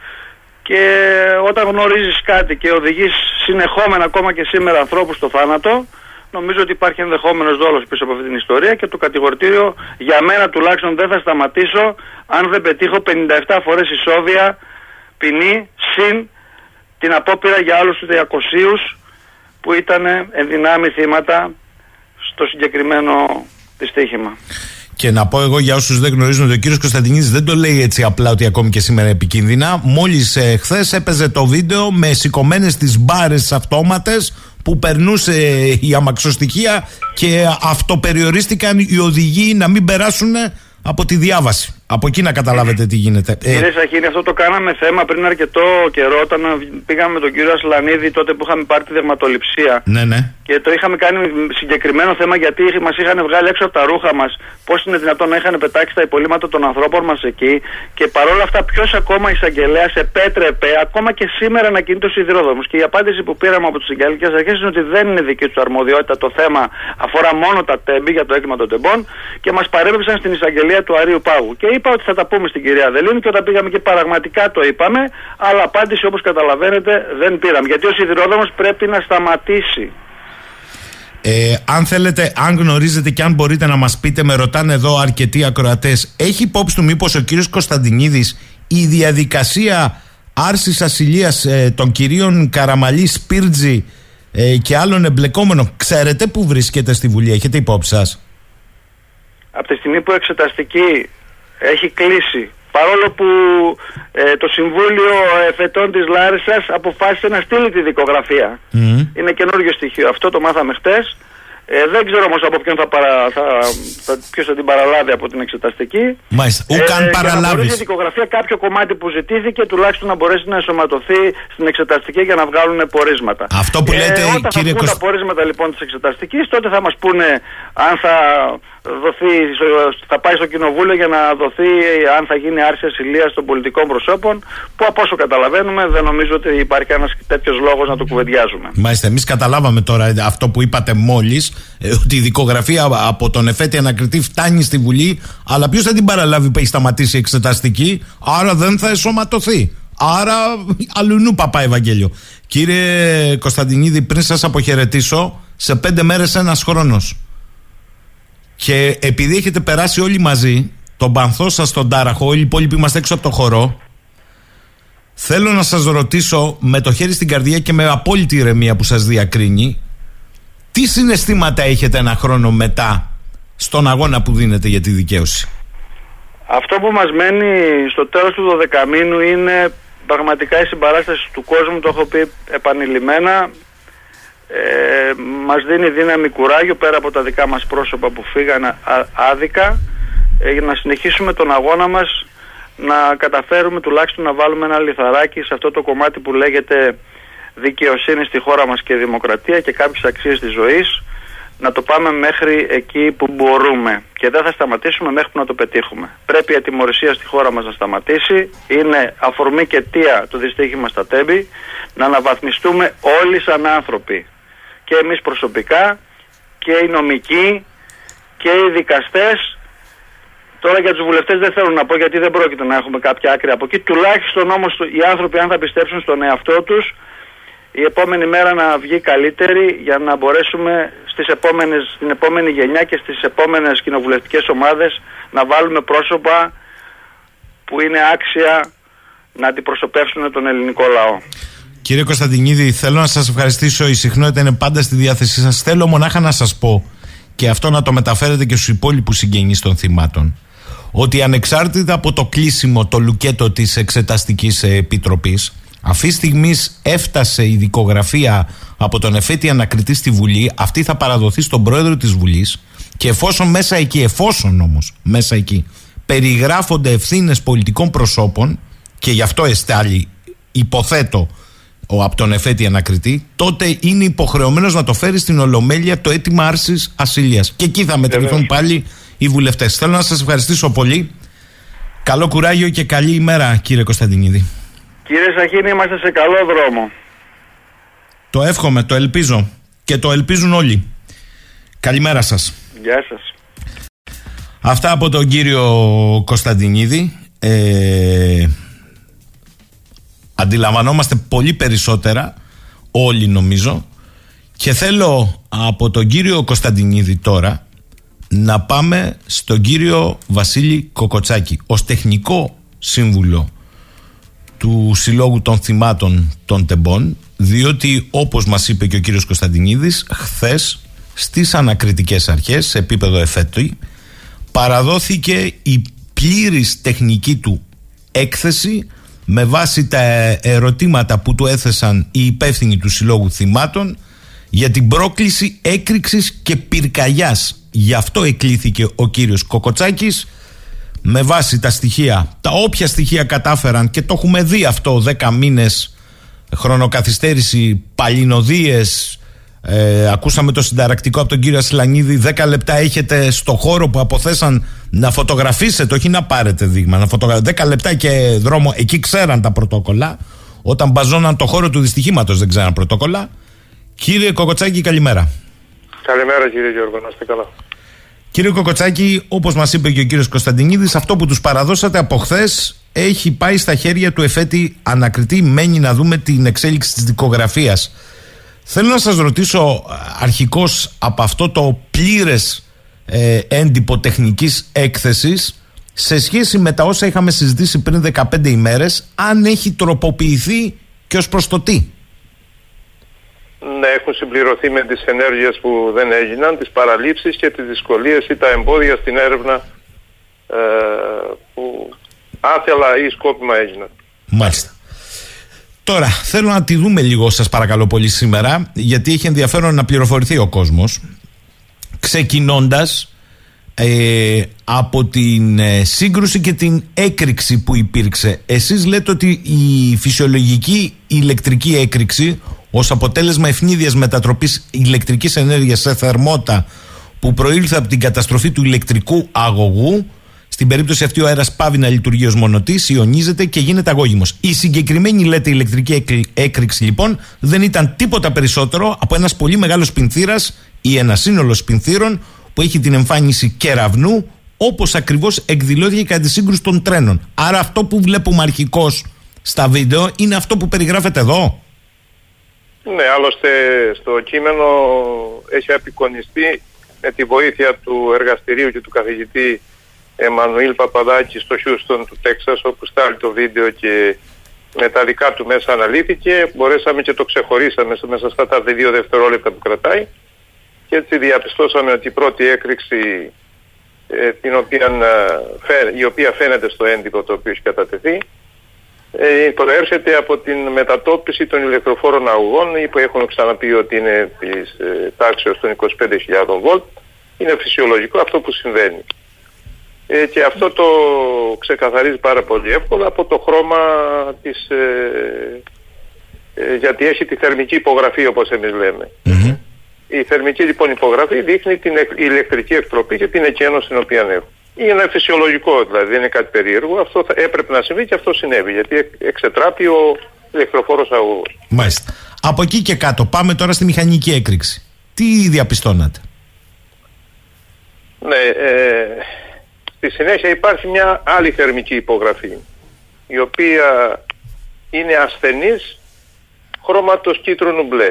Και όταν γνωρίζεις κάτι και οδηγείς συνεχόμενα ακόμα και σήμερα ανθρώπους στο θάνατο, νομίζω ότι υπάρχει ενδεχόμενος δόλος πίσω από αυτή την ιστορία, και το κατηγορητήριο για μένα τουλάχιστον δεν θα σταματήσω αν δεν πετύχω πενήντα επτά φορές ισόβια ποινή, συν την απόπειρα για άλλους τους διακοσίους που ήταν ενδυνάμει θύματα στο συγκεκριμένο δυστύχημα. Και να πω εγώ για όσους δεν γνωρίζουν ότι ο κύριος Κωνσταντινίδης δεν το λέει έτσι απλά ότι ακόμη και σήμερα επικίνδυνα. Μόλις ε, χθες έπαιζε το βίντεο με σηκωμένες τις μπάρες αυτόματες που περνούσε η αμαξοστοιχεία και αυτοπεριορίστηκαν οι οδηγοί να μην περάσουν από τη διάβαση. Από εκεί να καταλάβετε τι γίνεται. Κύριε Σαχίνη, αυτό το κάναμε θέμα πριν αρκετό καιρό, όταν πήγαμε με τον κύριο Ασλανίδη, τότε που είχαμε πάρει τη δερματοληψία. Ναι, ναι. Και το είχαμε κάνει συγκεκριμένο θέμα, γιατί μας είχαν βγάλει έξω από τα ρούχα μας. Πώς είναι δυνατόν να είχαν πετάξει τα υπολείμματα των ανθρώπων μας εκεί. Και παρόλα αυτά, ποιος ακόμα εισαγγελέας επέτρεπε ακόμα και σήμερα να κινεί το σιδηρόδρομος? Και η απάντηση που πήραμε από τις εισαγγελικές αρχές είναι ότι δεν είναι δική τους αρμοδιότητα το θέμα, αφορά μόνο τα τέμπη για το έγκλημα των τεμπών, και μας παρέπεψαν στην εισαγγελία του Αρείου Πάγου. Και είπα ότι θα τα πούμε στην κυρία Δελίνη, και όταν πήγαμε και πραγματικά το είπαμε, αλλά απάντηση, όπως καταλαβαίνετε, δεν πήραμε. Γιατί ο σιδηρόδρομος πρέπει να σταματήσει. Ε, αν θέλετε, αν γνωρίζετε και αν μπορείτε να μας πείτε, με ρωτάνε εδώ αρκετοί ακροατές, έχει υπόψη του μήπως ο κύριος Κωνσταντινίδης η διαδικασία άρσης ασυλίας ε, των κυρίων Καραμαλή, Σπίρτζη ε, και άλλων εμπλεκόμενων, ξέρετε που βρίσκεται στη Βουλή? Έχετε υπόψη σας? από τη στιγμή που εξεταστική έχει κλείσει, παρόλο που ε, το Συμβούλιο Εφετών της Λάρισσας αποφάσισε να στείλει τη δικογραφία. Mm. Είναι καινούργιο στοιχείο αυτό, το μάθαμε χτες. Ε, δεν ξέρω όμως από ποιον θα, παρα, θα, θα, ποιος θα την παραλάβει από την εξεταστική. Μάλιστα, ου καν ε, παραλάβεις. Για να μπορέσει η δικογραφία κάποιο κομμάτι που ζητήθηκε τουλάχιστον να μπορέσει να ενσωματωθεί στην εξεταστική για να βγάλουν πορίσματα. Αυτό που λέτε, ε, όταν κύριε θα βγουν τα πορίσματα λοιπόν της εξεταστικής, τότε θα μας πούνε αν θα δοθεί, θα πάει στο Κοινοβούλιο για να δοθεί, αν θα γίνει άρση ασυλίας των πολιτικών προσώπων, που από όσο καταλαβαίνουμε δεν νομίζω ότι υπάρχει ένας τέτοιος λόγος να το κουβεντιάζουμε. Μάλιστα, εμείς καταλάβαμε τώρα αυτό που είπατε μόλις, ότι η δικογραφία από τον εφέτη ανακριτή φτάνει στη Βουλή, αλλά ποιος θα την παραλάβει που έχει σταματήσει η εξεταστική, άρα δεν θα εσωματωθεί. Άρα αλλουνού παπά Ευαγγέλιο. Κύριε Κωνσταντινίδη, πριν σας αποχαιρετήσω, σε πέντε μέρες ένας χρόνος. Και επειδή έχετε περάσει όλοι μαζί τον πανθό σας στον τάραχο, όλοι οι υπόλοιποι είμαστε έξω από το χορό, θέλω να σας ρωτήσω με το χέρι στην καρδιά και με απόλυτη ηρεμία που σας διακρίνει, τι συναισθήματα έχετε ένα χρόνο μετά στον αγώνα που δίνετε για τη δικαίωση? Αυτό που μας μένει στο τέλος του δωδεκαμήνου είναι πραγματικά η συμπαράσταση του κόσμου, το έχω πει επανειλημμένα. Ε, μας δίνει δύναμη, κουράγιο πέρα από τα δικά μας πρόσωπα που φύγανε άδικα, ε, για να συνεχίσουμε τον αγώνα μας, να καταφέρουμε τουλάχιστον να βάλουμε ένα λιθαράκι σε αυτό το κομμάτι που λέγεται δικαιοσύνη στη χώρα μας και δημοκρατία και κάποιες αξίες της ζωής, να το πάμε μέχρι εκεί που μπορούμε και δεν θα σταματήσουμε μέχρι που να το πετύχουμε. Πρέπει η ατιμωρησία στη χώρα μας να σταματήσει, είναι αφορμή και αιτία το δυστύχημα στα Τέμπη, να αναβαθμιστούμε όλοι σαν άνθρωποι, και εμείς προσωπικά και οι νομικοί και οι δικαστές. Τώρα για τους βουλευτές δεν θέλω να πω, γιατί δεν πρόκειται να έχουμε κάποια άκρη από εκεί, τουλάχιστον όμως οι άνθρωποι, αν θα πιστέψουν στον εαυτό τους, η επόμενη μέρα να βγει καλύτερη, για να μπορέσουμε στις επόμενες, στην επόμενη γενιά και στις επόμενες κοινοβουλευτικές ομάδες να βάλουμε πρόσωπα που είναι άξια να αντιπροσωπεύσουν τον ελληνικό λαό. Κύριε Κωνσταντινίδη, θέλω να σας ευχαριστήσω. Η συχνότητα είναι πάντα στη διάθεσή σας. Θέλω μονάχα να σας πω, και αυτό να το μεταφέρετε και στους υπόλοιπους συγγενείς των θυμάτων, ότι ανεξάρτητα από το κλείσιμο, το λουκέτο της Εξεταστικής Επιτροπής, αυτή τη στιγμή έφτασε η δικογραφία από τον εφέτη ανακριτή στη Βουλή, αυτή θα παραδοθεί στον πρόεδρο της Βουλής, και εφόσον μέσα εκεί, εφόσον όμως μέσα εκεί περιγράφονται ευθύνες πολιτικών προσώπων, και γι' αυτό εστάλει, υποθέτω, ο, από τον εφέτη ανακριτή, τότε είναι υποχρεωμένος να το φέρει στην Ολομέλεια το αίτημα άρσης ασυλίας. Και εκεί θα μετρηθούν πάλι οι βουλευτές. Θέλω να σας ευχαριστήσω πολύ. Καλό κουράγιο και καλή ημέρα, κύριε Κωνσταντινίδη. Κύριε Σαχίνη, είμαστε σε καλό δρόμο. Το εύχομαι, το ελπίζω και το ελπίζουν όλοι. Καλημέρα σας. Γεια σας. Αυτά από τον κύριο Κωνσταντινίδη. Ε, αντιλαμβανόμαστε πολύ περισσότερα όλοι, νομίζω, και θέλω από τον κύριο Κωνσταντινίδη τώρα να πάμε στον κύριο Βασίλη Κοκοτσάκη ως τεχνικό σύμβουλο του Συλλόγου των Θυμάτων των Τεμπών, διότι όπως μας είπε και ο κύριος Κωνσταντινίδης, χθες στις ανακριτικές αρχές σε επίπεδο εφέτη παραδόθηκε η πλήρης τεχνική του έκθεση με βάση τα ερωτήματα που του έθεσαν οι υπεύθυνοι του Συλλόγου Θυμάτων για την πρόκληση έκρηξης και πυρκαγιάς. Γι' αυτό εκλήθηκε ο κύριος Κοκοτσάκης, με βάση τα στοιχεία, τα όποια στοιχεία κατάφεραν, και το έχουμε δει αυτό, δέκα μήνες χρονοκαθυστέρηση, παλινοδίες, ε, ακούσαμε το συνταρακτικό από τον κύριο Ασλανίδη, δέκα λεπτά έχετε στο χώρο που αποθέσαν να φωτογραφίσετε, όχι να πάρετε δείγμα, να φωτογρα... δέκα λεπτά και δρόμο, εκεί ξέραν τα πρωτόκολλα, όταν μπαζώναν το χώρο του δυστυχήματος δεν ξέραν πρωτόκολλα. Κύριε Κοκοτσάκη, καλημέρα. Καλημέρα κύριε Γιώργο, να είστε καλά. Κύριε Κοκοτσάκη, όπως μας είπε και ο κύριος Κωνσταντινίδης, αυτό που τους παραδώσατε από χθες έχει πάει στα χέρια του εφέτη ανακριτή. Μένει να δούμε την εξέλιξη της δικογραφίας. Θέλω να σας ρωτήσω αρχικώς από αυτό το πλήρες ε, έντυπο τεχνικής έκθεσης, σε σχέση με τα όσα είχαμε συζητήσει πριν δεκαπέντε ημέρες, αν έχει τροποποιηθεί και ως προς το τι. Ναι, έχουν συμπληρωθεί με τις ενέργειες που δεν έγιναν, τις παραλήψεις και τις δυσκολίες ή τα εμπόδια στην έρευνα ε, που άθελα ή σκόπιμα έγιναν. Μάλιστα. Τώρα θέλω να τη δούμε λίγο, σας παρακαλώ πολύ, σήμερα, γιατί έχει ενδιαφέρον να πληροφορηθεί ο κόσμος, ξεκινώντας ε, από την ε, σύγκρουση και την έκρηξη που υπήρξε. Εσείς λέτε ότι η φυσιολογική ηλεκτρική έκρηξη ως αποτέλεσμα ευνίδιας μετατροπής ηλεκτρικής ενέργειας σε θερμότητα που προήλθε από την καταστροφή του ηλεκτρικού αγωγού, στην περίπτωση αυτή ο αέρας πάβει να λειτουργεί ως μονοτής, ιονίζεται και γίνεται αγώγιμος. Η συγκεκριμένη, λέτε, ηλεκτρική έκρηξη λοιπόν δεν ήταν τίποτα περισσότερο από ένας πολύ μεγάλος πινθύρας ή ένα σύνολο πινθύρων που έχει την εμφάνιση κεραυνού, όπως ακριβώς εκδηλώθηκε κατά τη σύγκρουση των τρένων. Άρα αυτό που βλέπουμε αρχικώς στα βίντεο είναι αυτό που περιγράφεται εδώ. Ναι, άλλωστε στο κείμενο έχει απεικονιστεί με τη βοήθεια του εργαστηρίου και του καθηγητή Εμμανουήλ Παπαδάκη στο Χιούστον του Τέξας, όπου στάλει το βίντεο και με τα δικά του μέσα αναλύθηκε. Μπορέσαμε και το ξεχωρίσαμε μέσα στα τα δύο δευτερόλεπτα που κρατάει και έτσι διαπιστώσαμε ότι η πρώτη έκρηξη ε, την οποία, ε, η οποία φαίνεται στο έντυπο το οποίο έχει κατατεθεί ε, προέρχεται από την μετατόπιση των ηλεκτροφόρων αγωγών που έχουν ξαναπεί ότι είναι της ε, τάξεως των είκοσι πέντε χιλιάδων βολτ. Είναι φυσιολογικό αυτό που συμβαίνει. Ε, και αυτό το ξεκαθαρίζει πάρα πολύ εύκολα από το χρώμα της, ε, ε, γιατί έχει τη θερμική υπογραφή όπως εμείς λέμε. Mm-hmm. Η θερμική λοιπόν υπογραφή δείχνει την ηλεκτρική εκτροπή και την εκένωση την οποία έχουν. Είναι φυσιολογικό, δηλαδή δεν είναι κάτι περίεργο, αυτό θα έπρεπε να συμβεί και αυτό συνέβη, γιατί εξετράπει ο ηλεκτροφόρος αγωγός. Μάλιστα. Από εκεί και κάτω πάμε τώρα στη μηχανική έκρηξη. Τι διαπιστώνατε? Ναι, ε, στη συνέχεια υπάρχει μια άλλη θερμική υπογραφή, η οποία είναι ασθενής χρώματος κίτρινου μπλε.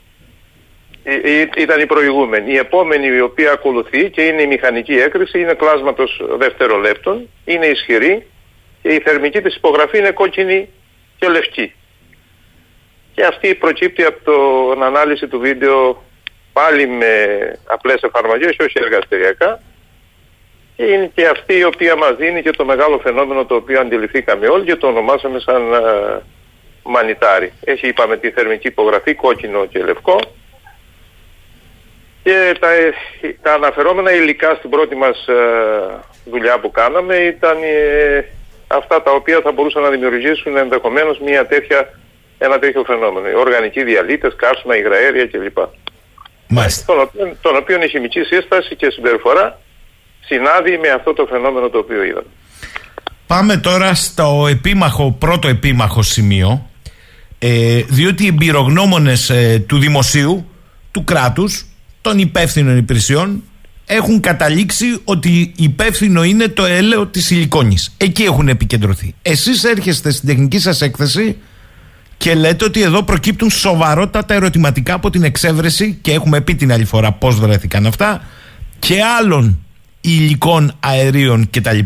Ήταν η προηγούμενη. Η επόμενη, η οποία ακολουθεί και είναι η μηχανική έκρηξη, είναι κλάσματος δευτερολέπτων, είναι ισχυρή και η θερμική της υπογραφή είναι κόκκινη και λευκή. Και αυτή προκύπτει από την ανάλυση του βίντεο πάλι με απλές εφαρμογές, όχι εργαστηριακά. Και είναι και αυτή η οποία μας δίνει και το μεγάλο φαινόμενο το οποίο αντιληφθήκαμε όλοι και το ονομάσαμε σαν uh, μανιτάρι. Έχει, είπαμε, τη θερμική υπογραφή κόκκινο και λευκό. Και τα, τα αναφερόμενα υλικά στην πρώτη μας uh, δουλειά που κάναμε ήταν uh, αυτά τα οποία θα μπορούσαν να δημιουργήσουν ενδεχομένως μια τέτοια, ένα τέτοιο φαινόμενο. Οι οργανικοί διαλύτες, καύσιμα, υγραέρια κλπ. Μάλιστα. Τον οποίο, τον οποίο η χημική σύσταση και συμπεριφορά συνάδει με αυτό το φαινόμενο το οποίο είδαμε. Πάμε τώρα στο επίμαχο, πρώτο επίμαχο σημείο, ε, διότι οι εμπειρογνώμονες ε, του δημοσίου, του κράτους, των υπεύθυνων υπηρεσιών έχουν καταλήξει ότι υπεύθυνο είναι το έλαιο της σιλικόνης. Εκεί έχουν επικεντρωθεί. Εσείς έρχεστε στην τεχνική σας έκθεση και λέτε ότι εδώ προκύπτουν σοβαρότατα ερωτηματικά από την εξέβρεση, και έχουμε πει την άλλη φορά πώς βρέθηκαν αυτά, και άλλων υλικών, αερίων κτλ.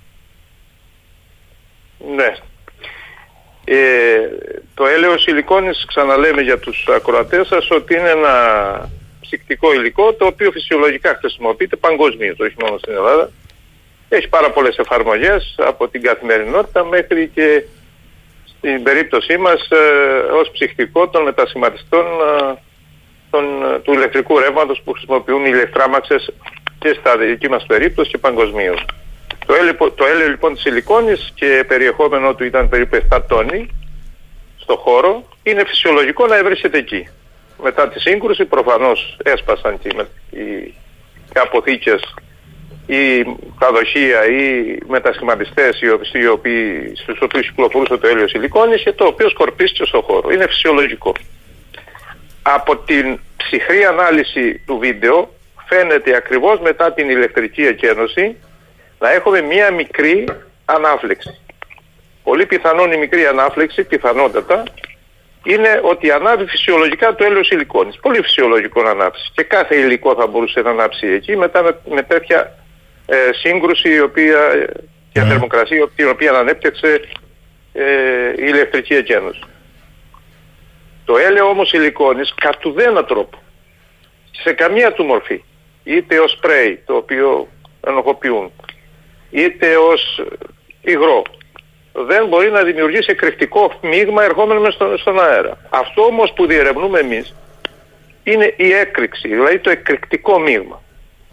Ναι. Ε, το έλαιος σιλικόνης, ξαναλέμε για τους ακροατές σας, ότι είναι ένα ψυκτικό υλικό το οποίο φυσιολογικά χρησιμοποιείται παγκοσμίως, όχι μόνο στην Ελλάδα. Έχει πάρα πολλές εφαρμογές από την καθημερινότητα μέχρι και στην περίπτωσή μας ε, ως ψυκτικό των μετασχηματιστών ε, των, του ηλεκτρικού ρεύματος που χρησιμοποιούν οι ηλεκτράμαξες και στα δική μας περίπτωση και παγκοσμίως. Το έλαιο, το έλαιο λοιπόν της σιλικόνης και περιεχόμενο του ήταν περίπου επτά τόνοι στο χώρο, είναι φυσιολογικό να βρίσκεται εκεί. Μετά τη σύγκρουση προφανώς έσπασαν και οι αποθήκες ή τα δοχεία ή μετασχηματιστές οι οποίοι, στους οποίους κυκλοφορούσε το έλαιο σιλικόνης και το οποίο σκορπίστηκε στο χώρο. Είναι φυσιολογικό. Από την ψυχρή ανάλυση του βίντεο φαίνεται ακριβώς μετά την ηλεκτρική εκένωση να έχουμε μία μικρή ανάφλεξη. Πολύ πιθανόν η μικρή ανάφλεξη, πιθανότατα, είναι ότι ανάβει φυσιολογικά το έλαιο σιλικόνης. Πολύ φυσιολογικό να ανάψει. Και κάθε υλικό θα μπορούσε να ανάψει εκεί μετά με, με τέτοια ε, σύγκρουση η οποία, και mm. θερμοκρασία την οποία ανέπτυξε ε, η ηλεκτρική εκένωση. Το έλαιο όμως σιλικόνης κατ' ουδένα τρόπο, σε καμία του μορφή, είτε ως σπρέι το οποίο ενοχοποιούν, είτε ως υγρό, δεν μπορεί να δημιουργήσει εκρηκτικό μείγμα ερχόμενο μες στο, στον αέρα. Αυτό όμως που διερευνούμε εμείς είναι η έκρηξη, δηλαδή το εκρηκτικό μείγμα.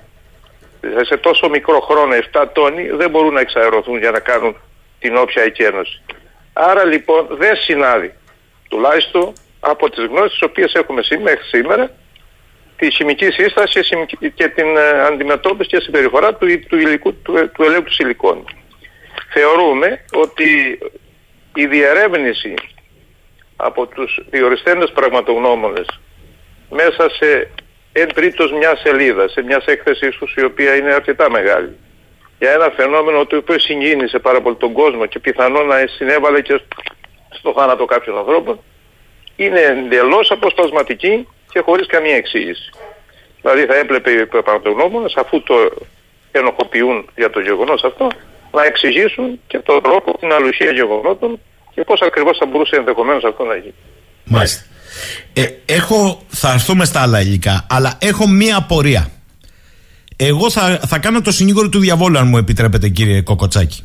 Σε τόσο μικρό χρόνο, επτά τόνοι δεν μπορούν να εξαερωθούν για να κάνουν την όποια εκένωση. Άρα λοιπόν δεν συνάδει, τουλάχιστον από τις γνώσεις τις οποίες έχουμε μέχρι σήμερα, τη χημική σύσταση και την αντιμετώπιση και συμπεριφορά του, του, υλικού, του, του ελαίου του σιλικόνου. Θεωρούμε ότι η διερεύνηση από τους διοριστέντες πραγματογνώμονες μέσα σε εν τρίτος μια σελίδα, σε μια έκθεση τους η οποία είναι αρκετά μεγάλη, για ένα φαινόμενο το οποίο συγκίνησε πάρα πολύ τον κόσμο και πιθανόν να συνέβαλε και στο θάνατο κάποιων ανθρώπων, είναι εντελώς αποσπασματική και χωρίς καμία εξήγηση. Δηλαδή θα έπρεπε οι πραγματογνώμονες, αφού το ενοχοποιούν για το γεγονός αυτό, να εξηγήσουν και τον τρόπο, την αλουσία γεγονότων και πώς ακριβώς θα μπορούσε ενδεχομένως αυτό να γίνει. Μάλιστα. Ε, έχω, θα έρθουμε στα άλλα υλικά, αλλά έχω μία απορία. Εγώ θα, θα κάνω το συνήγορο του διαβόλου, αν μου επιτρέπετε, κύριε Κοκοτσάκη.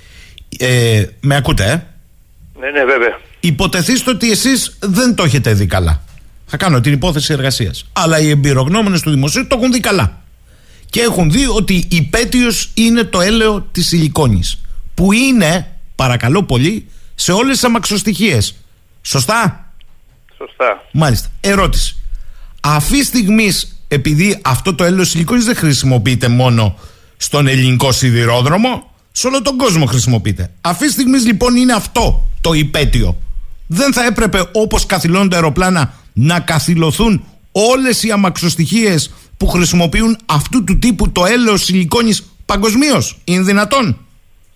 Ε, με ακούτε, ε? Ναι, ναι, βέβαια. Υποτεθείστε ότι εσείς δεν το έχετε δει καλά. Θα κάνω την υπόθεση εργασίας. Αλλά οι εμπειρογνώμονες του δημοσίου το έχουν δει καλά. Και έχουν δει ότι υπέτειος είναι το έλαιο της σιλικόνης. Που είναι, παρακαλώ πολύ, σε όλες τις αμαξοστοιχίες. Σωστά? Σωστά. Μάλιστα. Ερώτηση. Αυτή τη στιγμή, επειδή αυτό το έλαιο σιλικόνης δεν χρησιμοποιείται μόνο στον ελληνικό σιδηρόδρομο, σε όλο τον κόσμο χρησιμοποιείται. Αυτή τη στιγμή λοιπόν είναι αυτό το υπέτειο. Δεν θα έπρεπε, όπως καθυλώνουν αεροπλάνα, να καθυλωθούν όλες οι αμαξοστοιχίες που χρησιμοποιούν αυτού του τύπου το έλαιο σιλικόνης παγκοσμίως? Είναι δυνατόν?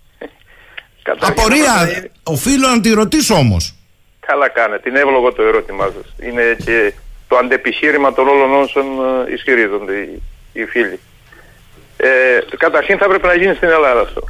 Απορία, είναι... οφείλω να τη ρωτήσω όμως. Καλά κάνετε, είναι εύλογο το ερώτημά σας. Είναι και το αντεπιχείρημα των όλων όσων ισχυρίζονται οι, οι φίλοι. Ε, καταρχήν θα έπρεπε να γίνει στην Ελλάδα αυτό.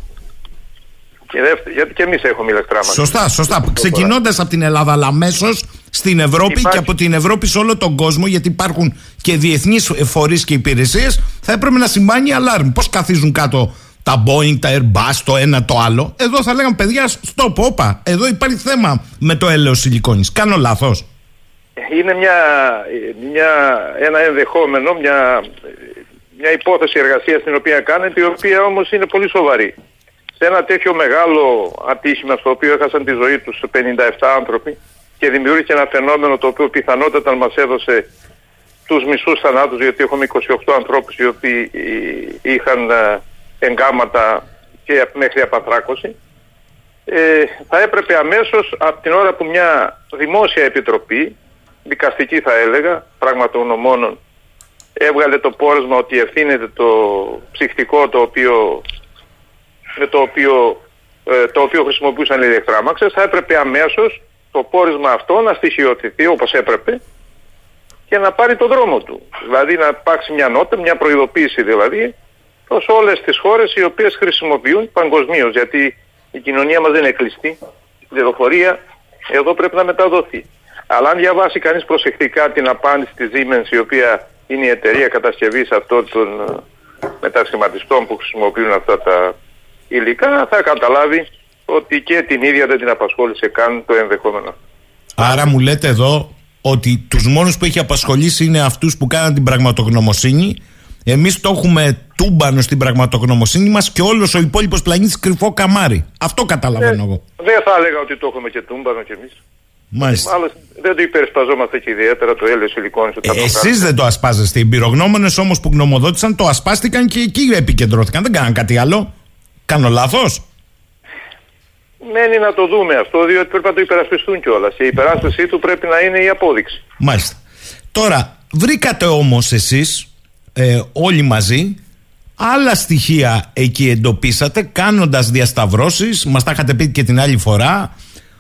Και δεύτερη, γιατί και εμείς έχουμε ηλεκτρά μας. Σωστά, σωστά. Ξεκινώντας από την Ελλάδα, αλλά αμέσως στην Ευρώπη. Υπάρχει... και από την Ευρώπη σε όλο τον κόσμο, γιατί υπάρχουν και διεθνείς φορείς και υπηρεσίες, θα έπρεπε να σημάνει αλάρμ. Πώς καθίζουν κάτω τα Boeing, τα Airbus, το ένα το άλλο? Εδώ θα λέγαμε, παιδιά, stop, όπα. Εδώ υπάρχει θέμα με το έλαιο σιλικόνης. Κάνω λάθος? Είναι μια, μια, ένα ενδεχόμενο, μια, μια υπόθεση εργασίας την οποία κάνετε, η οποία όμως είναι πολύ σοβαρή. Σε ένα τέτοιο μεγάλο ατύχημα, στο οποίο έχασαν τη ζωή τους πενήντα επτά άνθρωποι και δημιούργησε ένα φαινόμενο το οποίο πιθανότατα μας έδωσε τους μισούς θανάτους, γιατί έχουμε είκοσι οκτώ ανθρώπους οι οποίοι είχαν εγκάματα και μέχρι απανθράκωση, ε, θα έπρεπε αμέσως από την ώρα που μια δημόσια επιτροπή, δικαστική θα έλεγα, πραγματογνωμόνων, έβγαλε το πόρισμα ότι ευθύνεται το ψυχτικό το οποίο, το οποίο, ε, το οποίο χρησιμοποιούσαν οι ηλεκτράμαξες, θα έπρεπε αμέσως το πόρισμα αυτό να στοιχειοθετηθεί όπως έπρεπε και να πάρει το δρόμο του. Δηλαδή να υπάρξει μια νότα, μια προειδοποίηση δηλαδή, προς όλες τις χώρες οι οποίες χρησιμοποιούν παγκοσμίως, γιατί η κοινωνία μας δεν είναι κλειστή, η πληροφορία εδώ πρέπει να μεταδοθεί. Αλλά αν διαβάσει κανείς προσεκτικά την απάντηση της Siemens, η οποία είναι η εταιρεία κατασκευής αυτών των μετασχηματιστών που χρησιμοποιούν αυτά τα υλικά, θα καταλάβει ότι και την ίδια δεν την απασχόλησε καν το ενδεχόμενο. Άρα μου λέτε εδώ ότι τους μόνους που έχει απασχολήσει είναι αυτούς που κάναν την πραγματογνωμοσύνη. Εμείς το έχουμε τούμπανο στην πραγματογνωμοσύνη μας και όλος ο υπόλοιπος πλανήτης κρυφό καμάρι. Αυτό καταλαβαίνω ε, εγώ. Δεν θα έλεγα ότι το έχουμε και τούμπανο κι εμείς. Μάλιστα. Άλλωστε, δεν το υπερισπαζόμαστε και ιδιαίτερα το έλαιο σιλικόνης. Ε, εσείς δεν το ασπάζεστε. Οι εμπειρογνώμονες όμως που γνωμοδότησαν το ασπάστηκαν και εκεί επικεντρώθηκαν. Δεν κάναν κάτι άλλο. Κάνω λάθος? Μένει να το δούμε αυτό, διότι πρέπει να το υπερασπιστούν κιόλας. Η υπεράσπιση του πρέπει να είναι η απόδειξη. Μάλιστα. Τώρα, βρήκατε όμως εσείς ε, όλοι μαζί άλλα στοιχεία εκεί εντοπίσατε, κάνοντας διασταυρώσεις, μας τα είχατε πει και την άλλη φορά,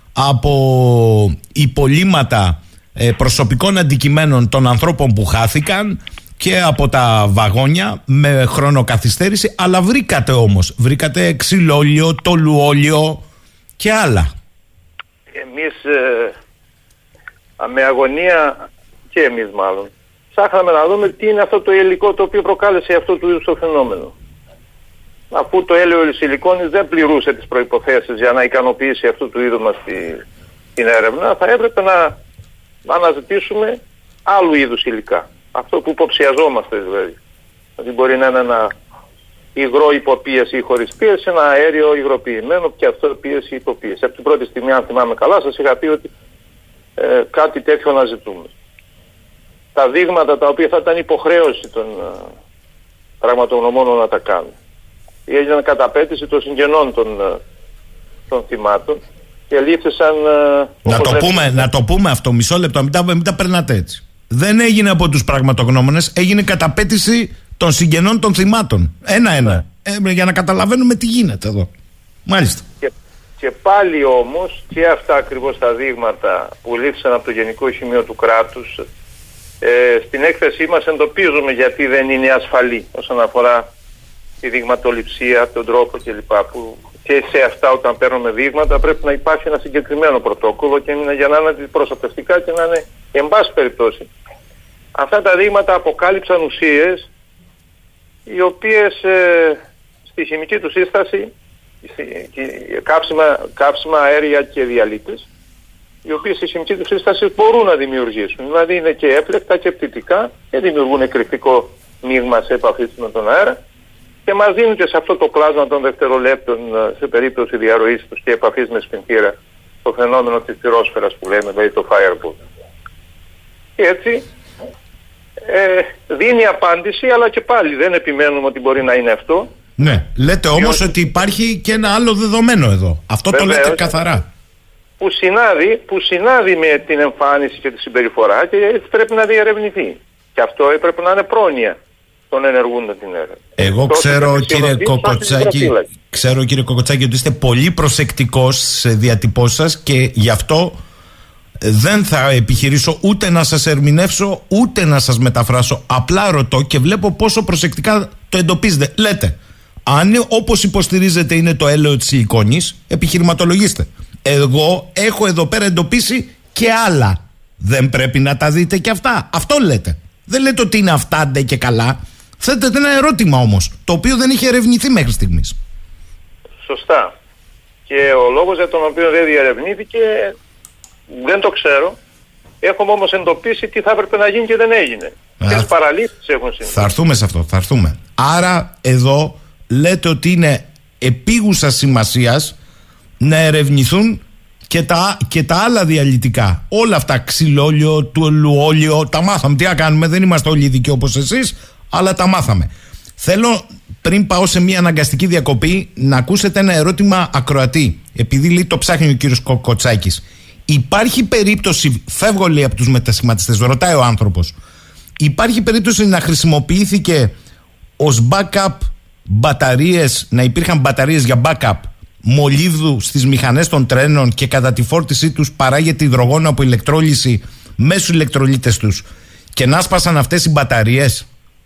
από υπολείμματα ε, προσωπικών αντικειμένων των ανθρώπων που χάθηκαν και από τα βαγόνια με χρονοκαθυστέρηση, αλλά βρήκατε όμως, βρήκατε ξυλόλιο, τολουόλιο και άλλα. Εμείς ε, με αγωνία και εμείς μάλλον, ψάχναμε να δούμε τι είναι αυτό το υλικό το οποίο προκάλεσε αυτό του είδους το φαινόμενο. Αφού το έλαιο σιλικόνης δεν πληρούσε τις προϋποθέσεις για να ικανοποιήσει αυτού του είδους μας τη, την έρευνα, θα έπρεπε να αναζητήσουμε άλλου είδους υλικά. Αυτό που υποψιαζόμαστε δηλαδή. Δηλαδή μπορεί να είναι ένα υγρό υποπίεση ή χωρίς πίεση, ένα αέριο υγροποιημένο και αυτό πίεση ή υποπίεση. Από την πρώτη στιγμή, αν θυμάμαι καλά, σας είχα πει ότι ε, κάτι τέτοιο να ζητούμε. Τα δείγματα τα οποία θα ήταν υποχρέωση των ε, πραγματογνωμόνων να τα κάνουν. Έγιναν κατά απέτηση των συγγενών των, ε, των θυμάτων και λήφθησαν... Ε, να, το πούμε, να το πούμε αυτό, μισό λεπτό, μην τα, μην τα περνάτε έτσι. Δεν έγινε από τους πραγματογνώμονες, έγινε κατά απέτηση των συγγενών των θυμάτων. Ένα-ένα. Ναι. Ε, για να καταλαβαίνουμε τι γίνεται εδώ. Μάλιστα. Και, και πάλι όμως και αυτά ακριβώς τα δείγματα που λήφθησαν από το Γενικό Ηχημείο του Κράτους, ε, στην έκθεσή μας εντοπίζουμε γιατί δεν είναι ασφαλή όσον αφορά τη δειγματοληψία, τον τρόπο κλπ. Που και σε αυτά όταν παίρνουμε δείγματα πρέπει να υπάρχει ένα συγκεκριμένο πρωτόκολλο και για να είναι αντιπροσωπευτικά και να είναι εν πάση περιπτώσει. Αυτά τα δείγματα αποκάλυψαν ουσίες οι οποίες ε, στη χημική του σύσταση, στη, κάψιμα, κάψιμα, αέρια και διαλύτες, οι οποίες στη χημική του σύσταση μπορούν να δημιουργήσουν. Δηλαδή είναι και έπλεκτα και πτυτικά και δημιουργούν εκρηκτικό μείγμα σε επαφή με τον αέρα και μας δίνουν και σε αυτό το πλάσμα των δευτερολέπτων σε περίπτωση διαρροής τους και επαφής με σπινθήρα το φαινόμενο της πυρόσφαιρας που λέμε, δηλαδή το fireball. Και έτσι ε, δίνει απάντηση, αλλά και πάλι δεν επιμένουμε ότι μπορεί να είναι αυτό. Ναι, λέτε όμως διότι... ότι υπάρχει και ένα άλλο δεδομένο εδώ. Αυτό βεβαίως, το λέτε καθαρά. Που συνάδει, που συνάδει με την εμφάνιση και τη συμπεριφορά και πρέπει να διερευνηθεί. Και αυτό έπρεπε να είναι πρόνοια των ενεργούντων την έρευνα. Εγώ ξέρω κύριε Κοκοτσάκη, ξέρω κύριε Κοκοτσάκη ότι είστε πολύ προσεκτικός σε διατυπώσεις σας και γι' αυτό δεν θα επιχειρήσω ούτε να σας ερμηνεύσω ούτε να σας μεταφράσω. Απλά ρωτώ και βλέπω πόσο προσεκτικά το εντοπίζετε. Λέτε, αν όπως υποστηρίζετε είναι το έλαιο της σιλικόνης, επιχειρηματολογήστε. Εγώ έχω εδώ πέρα εντοπίσει και άλλα. Δεν πρέπει να τα δείτε και αυτά. Αυτό λέτε. Δεν λέτε ότι είναι αυτά ντε και καλά. Θέτετε ένα ερώτημα όμως, το οποίο δεν είχε ερευνηθεί μέχρι στιγμής. Σωστά. Και ο λόγος για τον οποίο δεν διερευνήθηκε δεν το ξέρω. Έχουμε όμως εντοπίσει τι θα έπρεπε να γίνει και δεν έγινε. Ποιες παραλήψεις έχουν συμβεί. Θα έρθουμε σε αυτό, θα έρθουμε. Άρα εδώ λέτε ότι είναι επίγουσα σημασίας να ερευνηθούν και τα, και τα άλλα διαλυτικά. Όλα αυτά, ξυλόλιο, τουελουόλιο, τα μάθαμε. Τι να κάνουμε, δεν είμαστε όλοι ειδικοί όπως εσείς, αλλά τα μάθαμε. Θέλω, πριν πάω σε μια αναγκαστική διακοπή, να ακούσετε ένα ερώτημα ακροατή. Επειδή λέει το ψάχνει ο κύριος Κοκοτσάκης. Υπάρχει περίπτωση, φεύγω λέει από τους μετασχηματιστές, ρωτάει ο άνθρωπος, υπάρχει περίπτωση να χρησιμοποιήθηκε ως backup μπαταρίες, να υπήρχαν μπαταρίες για backup μολύβδου στις μηχανές των τρένων και κατά τη φόρτισή τους παράγεται υδρογόνο από ηλεκτρόλυση μέσω ηλεκτρολίτες τους και να σπάσαν αυτές οι μπαταρίες?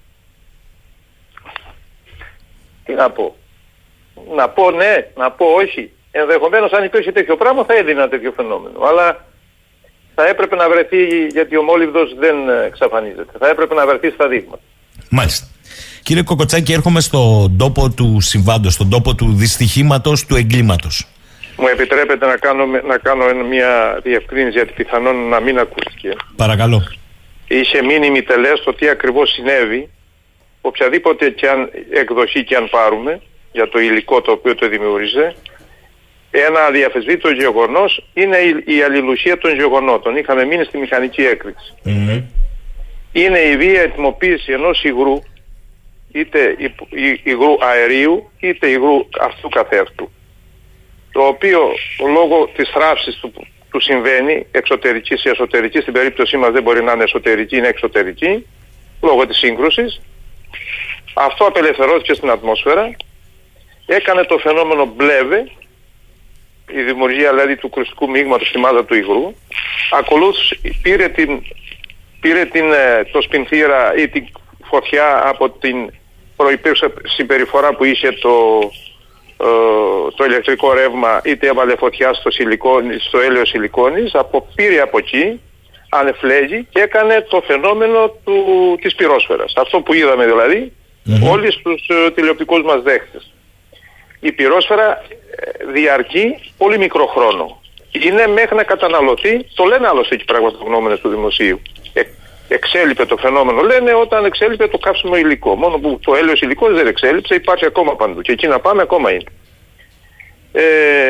Τι να πω? Να πω ναι, να πω όχι. Ενδεχομένως αν υπήρχε τέτοιο πράγμα θα έδινα τέτοιο φαινόμενο. Αλλά θα έπρεπε να βρεθεί, γιατί ο μόλυβδος δεν εξαφανίζεται. Θα έπρεπε να βρεθεί στα δείγματα. Μάλιστα. Κύριε Κοκοτσάκη, έρχομαι στον τόπο του συμβάντος, στον τόπο του δυστυχήματος, του εγκλήματος. Μου επιτρέπετε να κάνω, να κάνω μια διευκρίνηση, γιατί πιθανόν να μην ακούστηκε. Παρακαλώ. Είχε μείνει μητελές το τι ακριβώς συνέβη, οποιαδήποτε και αν, εκδοχή και αν πάρουμε, για το υλικό το οποίο το δημιούργησε. Ένα αδιαφεσβήτητο γεγονός είναι η, η αλληλουσία των γεγονότων. Είχαμε μείνει στη μηχανική έκρηξη. Mm-hmm. Είναι η βία ετοιμοποίηση ενός υγρού, είτε υγρού αερίου είτε υγρού αυτού καθεαυτού, το οποίο λόγω της θράψης του, του συμβαίνει εξωτερική ή εσωτερική, στην περίπτωσή μας δεν μπορεί να είναι εσωτερική, είναι εξωτερική, λόγω της σύγκρουσης. Αυτό απελευθερώθηκε στην ατμόσφαιρα, έκανε το φαινόμενο μπλέβε, η δημιουργία δηλαδή του κρουστικού μείγματος στη μάζα του υγρού. Ακολούθησε, πήρε, την, πήρε την, το σπινθήρα ή την φωτιά από την προϋπήρξε συμπεριφορά που είχε το, ε, το ηλεκτρικό ρεύμα, είτε έβαλε φωτιά στο, σιλικόνι, στο έλαιο σιλικόνης, από, πήρε από εκεί, ανεφλέγει και έκανε το φαινόμενο του, της πυρόσφαιρας. Αυτό που είδαμε δηλαδή mm-hmm. όλοι στους uh, τηλεοπτικούς μας δέχτες. Η πυρόσφαιρα διαρκεί πολύ μικρό χρόνο. Είναι μέχρι να καταναλωθεί, το λένε άλλωστε και πραγματογνώμενες του δημοσίου. Ε, εξέλιπε το φαινόμενο, λένε, όταν εξέλιπε το καύσιμο υλικό. Μόνο που το έλαιος υλικό δεν εξέλιψε, υπάρχει ακόμα παντού. Και εκεί να πάμε ακόμα είναι. Ε,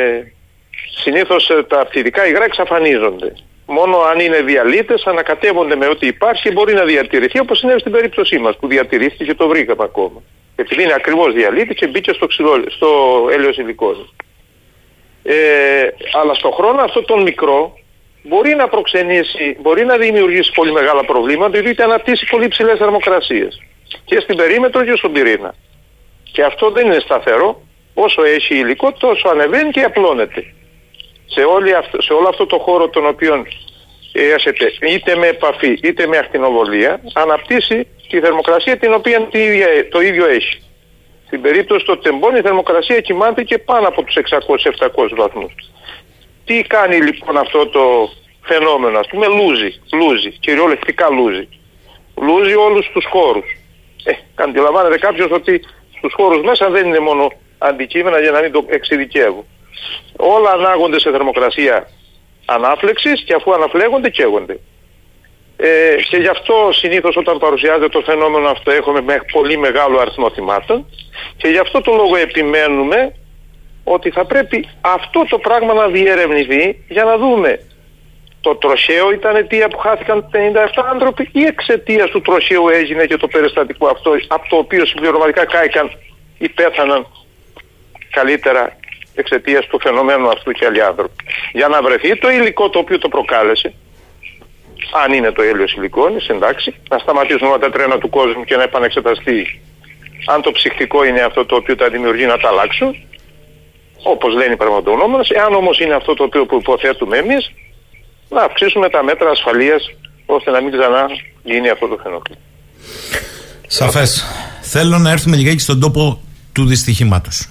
συνήθως τα πτυρικά υγρά εξαφανίζονται. Μόνο αν είναι διαλύτες, ανακατεύονται με ό,τι υπάρχει και μπορεί να διατηρηθεί, όπως συνέβη στην περίπτωσή μας που διατηρήθηκε και το βρήκαμε ακόμα. Επειδή είναι ακριβώς διαλύτη και μπήκε στο, ξυλο, στο έλαιος υλικό. Ε, αλλά στον χρόνο αυτό τον μικρό μπορεί να προξενήσει, μπορεί να δημιουργήσει πολύ μεγάλα προβλήματα, διότι αναπτύσσει πολύ ψηλές θερμοκρασίες και στην περίμετρο και στον πυρήνα. Και αυτό δεν είναι σταθερό. Όσο έχει υλικό, τόσο ανεβαίνει και απλώνεται. Σε, όλη αυτό, σε όλο αυτό το χώρο τον οποίο έρχεται είτε με επαφή είτε με ακτινοβολία, αναπτύσσει τη θερμοκρασία την οποία το ίδιο έχει. Στην περίπτωση του τεμπών η θερμοκρασία κοιμάται και πάνω από τους εξακόσιους με επτακόσιους βαθμούς. Τι κάνει λοιπόν αυτό το φαινόμενο? Ας πούμε λούζει, λούζει, κυριολεκτικά λούζει. Λούζει όλους τους χώρους. Ε, αντιλαμβάνεται κάποιος ότι στους χώρους μέσα δεν είναι μόνο αντικείμενα, για να μην το εξειδικεύω. Όλα ανάγονται σε θερμοκρασία ανάφλεξης και αφού αναφλέγονται καίγονται. Ε, και γι' αυτό συνήθως όταν παρουσιάζεται το φαινόμενο αυτό έχουμε με πολύ μεγάλο αριθμό θυμάτων και γι' αυτό το λόγο επιμένουμε ότι θα πρέπει αυτό το πράγμα να διερευνηθεί για να δούμε το τροχαίο ήταν αιτία που χάθηκαν πενήντα επτά άνθρωποι ή εξαιτίας του τροχαίου έγινε και το περιστατικό αυτό από το οποίο συμπληρωματικά κάηκαν ή πέθαναν καλύτερα εξαιτίας του φαινομένου αυτού και άλλοι άνθρωποι. Για να βρεθεί το υλικό το οποίο το προκάλεσε, αν είναι το έλαιος υλικόνης, εντάξει, να σταματήσουν όλα τα τρένα του κόσμου και να επανεξεταστεί αν το ψυχτικό είναι αυτό το οποίο τα δημιουργεί, να τα αλλάξουν, όπως λένε οι πραγματογνώμονες. Εάν όμως είναι αυτό το οποίο που υποθέτουμε εμείς, να αυξήσουμε τα μέτρα ασφαλείας ώστε να μην ξανά γίνει αυτό το φαινόμενο. Σαφές. Θέλω να έρθουμε λιγάκι στον τόπο του δυστυχήματος.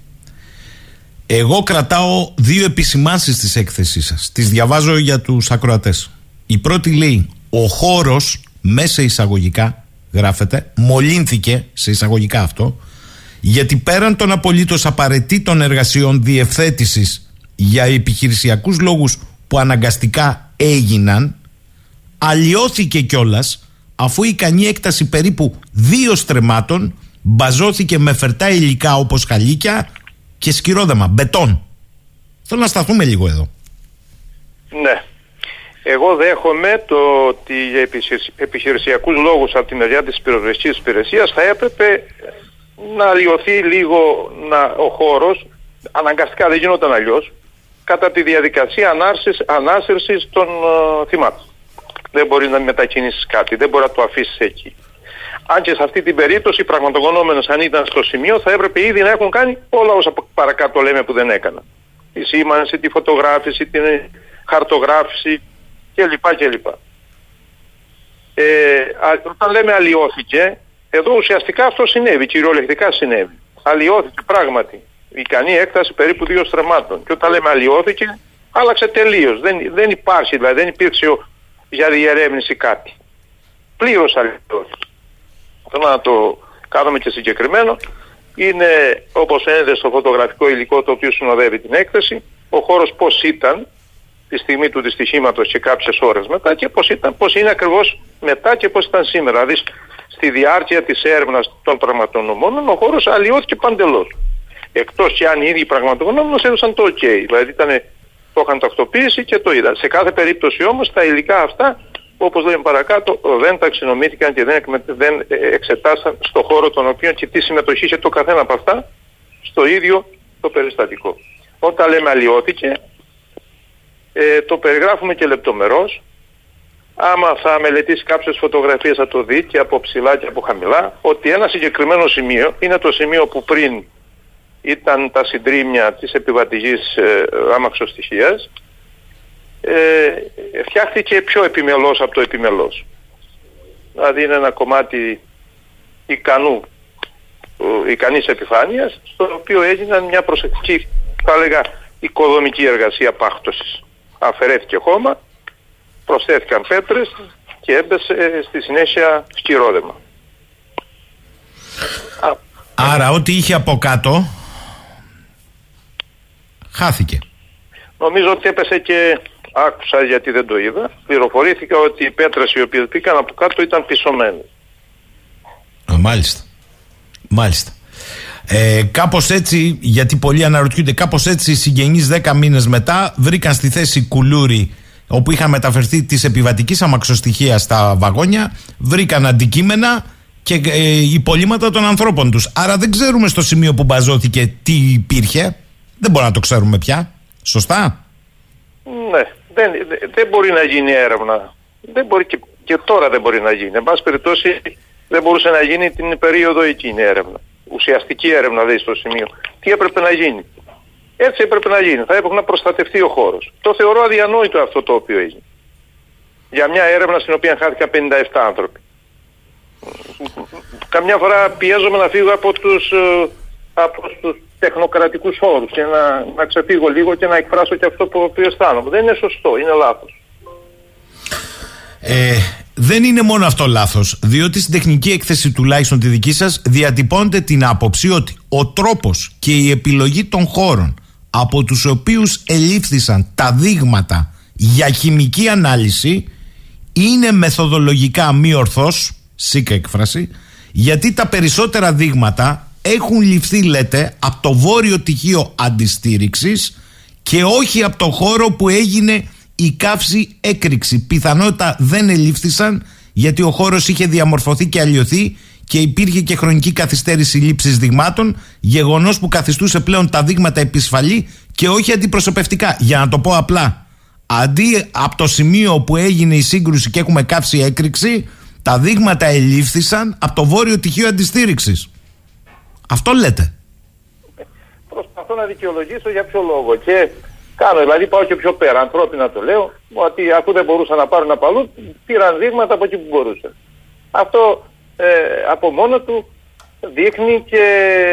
Εγώ κρατάω δύο επισημάνσεις της έκθεσής σας. Τις διαβάζω για τους ακροατές. Η πρώτη λέει: ο χώρος, μέσα εισαγωγικά γράφεται, μολύνθηκε, σε εισαγωγικά αυτό, γιατί πέραν των απολύτως απαραίτητων εργασιών διευθέτησης για επιχειρησιακούς λόγους που αναγκαστικά έγιναν, αλλοιώθηκε κιόλας, αφού η ικανή έκταση περίπου δύο στρεμμάτων μπαζώθηκε με φερτά υλικά όπως χαλίκια και σκυρόδεμα, μπετόν. Θέλω να σταθούμε λίγο εδώ. Ναι. Εγώ δέχομαι το ότι για επιχειρησιακούς λόγους από τη μεριά της πυροσβεστικής υπηρεσίας θα έπρεπε να αλλοιωθεί λίγο να, ο χώρος, αναγκαστικά δεν γινόταν αλλιώς, κατά τη διαδικασία ανάρσης, ανάσυρσης των uh, θυμάτων. Δεν μπορεί να μετακινήσεις κάτι, δεν μπορεί να το αφήσεις εκεί. Αν και σε αυτή την περίπτωση οι πραγματογνώμενες, αν ήταν στο σημείο, θα έπρεπε ήδη να έχουν κάνει όλα όσα παρακάτω λέμε που δεν έκαναν. Τη σήμανση, τη φωτογράφηση, την χαρτογράφηση κλπ. κλπ. Ε, όταν λέμε αλλοιώθηκε, εδώ ουσιαστικά αυτό συνέβη, κυριολεκτικά συνέβη. Αλλοιώθηκε πράγματι. Ικανή έκταση περίπου δύο στρεμμάτων. Και όταν λέμε αλλοιώθηκε, άλλαξε τελείως. Δεν, δεν υπάρχει, δηλαδή δεν υπήρξε για διερεύνηση κάτι. Πλήρως αλλοιώθηκε. Θέλω να το κάνουμε και συγκεκριμένο. Είναι, όπως φαίνεται στο φωτογραφικό υλικό το οποίο συνοδεύει την έκθεση, ο χώρος πώς ήταν τη στιγμή του δυστυχήματος και κάποιες ώρες μετά και πώς, ήταν, πώς είναι ακριβώς μετά και πώς ήταν σήμερα. Δηλαδή στη διάρκεια της έρευνας των πραγματογνωμόνων ο χώρος αλλοιώθηκε παντελώς. Εκτός και αν οι ίδιοι πραγματογνώμονες έδωσαν το OK. Δηλαδή ήταν, το είχαν τακτοποίηση και το είδαν. Σε κάθε περίπτωση όμως τα υλικά αυτά, όπως λέμε παρακάτω, δεν ταξινομήθηκαν και δεν, δεν εξετάσαν στο χώρο τον οποίο και τι συμμετοχή είχε το καθένα από αυτά στο ίδιο το περιστατικό. Όταν λέμε αλλοιώθηκε, ε, το περιγράφουμε και λεπτομερώς. Άμα θα μελετήσει κάποιες φωτογραφίες θα το δει και από ψηλά και από χαμηλά, ότι ένα συγκεκριμένο σημείο είναι το σημείο που πριν ήταν τα συντρίμμια της επιβατηγής ε, άμαξοστοιχείας. Ε, φτιάχτηκε πιο επιμελώς από το επιμελώς. Δηλαδή είναι ένα κομμάτι ικανού, ε, ικανής επιφάνειας, στο οποίο έγινε μια προσεκτική, θα έλεγα, οικοδομική εργασία πάχτωσης. Αφαιρέθηκε χώμα, προσθέθηκαν πέτρες και έπεσε στη συνέχεια σκυρόδεμα. Άρα ό,τι είχε από κάτω χάθηκε. Νομίζω ότι έπεσε και άκουσα, γιατί δεν το είδα, πληροφορήθηκα ότι οι πέτρες οι οποίες μπήκαν από κάτω ήταν πισωμένες. Α, μάλιστα. Μάλιστα. Ε, κάπως έτσι, γιατί πολλοί αναρωτιούνται, κάπως έτσι οι συγγενείς δέκα μήνες μετά βρήκαν στη θέση κουλούρι όπου είχαν μεταφερθεί της επιβατικής αμαξοστοιχείας στα βαγόνια, βρήκαν αντικείμενα και ε, υπολείμματα των ανθρώπων τους. Άρα δεν ξέρουμε στο σημείο που μπαζώθηκε τι υπήρχε. Δεν μπορούμε να το ξέρουμε πια. Σωστά? Ναι, δεν, δεν μπορεί να γίνει έρευνα. Δεν μπορεί και, και τώρα δεν μπορεί να γίνει. Εν πάση περιπτώσει δεν μπορούσε να γίνει την περίοδο εκείνη έρευνα. Ουσιαστική έρευνα δηλαδή στο σημείο. Τι έπρεπε να γίνει? Έτσι έπρεπε να γίνει. Θα έπρεπε να προστατευτεί ο χώρος. Το θεωρώ αδιανόητο αυτό το οποίο έγινε. Για μια έρευνα στην οποία χάθηκαν πενήντα επτά άνθρωποι. Καμιά φορά πιέζομαι να φύγω από τους, από τους τεχνοκρατικούς όρους και να, να ξεφύγω λίγο και να εκφράσω και αυτό που αισθάνομαι. Δεν είναι σωστό, είναι λάθος. Ε, δεν είναι μόνο αυτό λάθος, διότι στην τεχνική έκθεση τουλάχιστον τη δική σας διατυπώνεται την άποψη ότι ο τρόπος και η επιλογή των χώρων από τους οποίους ελήφθησαν τα δείγματα για χημική ανάλυση είναι μεθοδολογικά μη ορθός, σίκα έκφραση, γιατί τα περισσότερα δείγματα έχουν ληφθεί, λέτε, από το βόρειο τυχείο αντιστήριξης και όχι από το χώρο που έγινε η καύση έκρηξη. Πιθανότητα δεν ελήφθησαν γιατί ο χώρος είχε διαμορφωθεί και αλλοιωθεί και υπήρχε και χρονική καθυστέρηση λήψης δειγμάτων, γεγονός που καθιστούσε πλέον τα δείγματα επισφαλή και όχι αντιπροσωπευτικά. Για να το πω απλά, αντί από το σημείο που έγινε η σύγκρουση και έχουμε καύση έκρηξη, τα δείγματα ελήφθησαν από το βόρειο τυχείο αντιστήριξης. Αυτό λέτε. Προσπαθώ να δικαιολογήσω για ποιο λόγο και κάνω, δηλαδή πάω και πιο πέρα, ανθρώπινα το λέω, ότι αφού δεν μπορούσαν να πάρουν απ' αλλού, πήραν δείγματα από εκεί που μπορούσαν. Αυτό ε, από μόνο του δείχνει και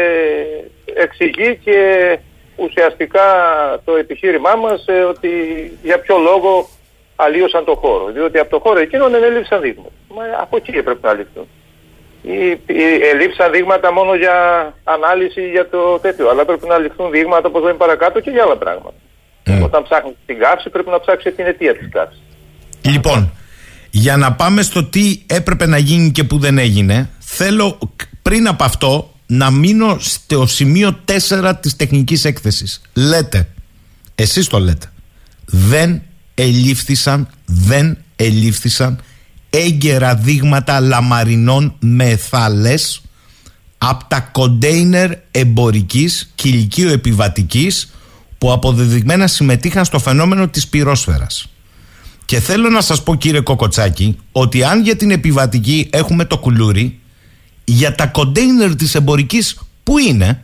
εξηγεί και ουσιαστικά το επιχείρημά μας ε, ότι για ποιο λόγο αλλίωσαν το χώρο. Διότι από το χώρο εκείνο δεν έλειψαν δείγματα. Μα από εκεί έπρεπε να ληφθούν. Ή, ή ελείψαν δείγματα μόνο για ανάλυση για το τέτοιο. Αλλά πρέπει να ληφθούν δείγματα, όπως λέμε παρακάτω, και για άλλα πράγματα. Mm. Όταν ψάχνει την καύση, πρέπει να ψάξει την αιτία της καύσης. Λοιπόν, για να πάμε στο τι έπρεπε να γίνει και που δεν έγινε, θέλω πριν από αυτό να μείνω στο σημείο τέσσερα της τεχνικής έκθεσης. Λέτε, εσείς το λέτε, δεν ελήφθησαν, δεν ελήφθησαν έγκαιρα δείγματα λαμαρινών μεθάλες από τα κοντέινερ εμπορικής και ηλικίου-επιβατικής που αποδεδειγμένα συμμετείχαν στο φαινόμενο της πυρόσφαιρας. Και θέλω να σας πω, κύριε Κοκοτσάκη, ότι αν για την επιβατική έχουμε το κουλούρι, για τα κοντέινερ της εμπορικής πού είναι?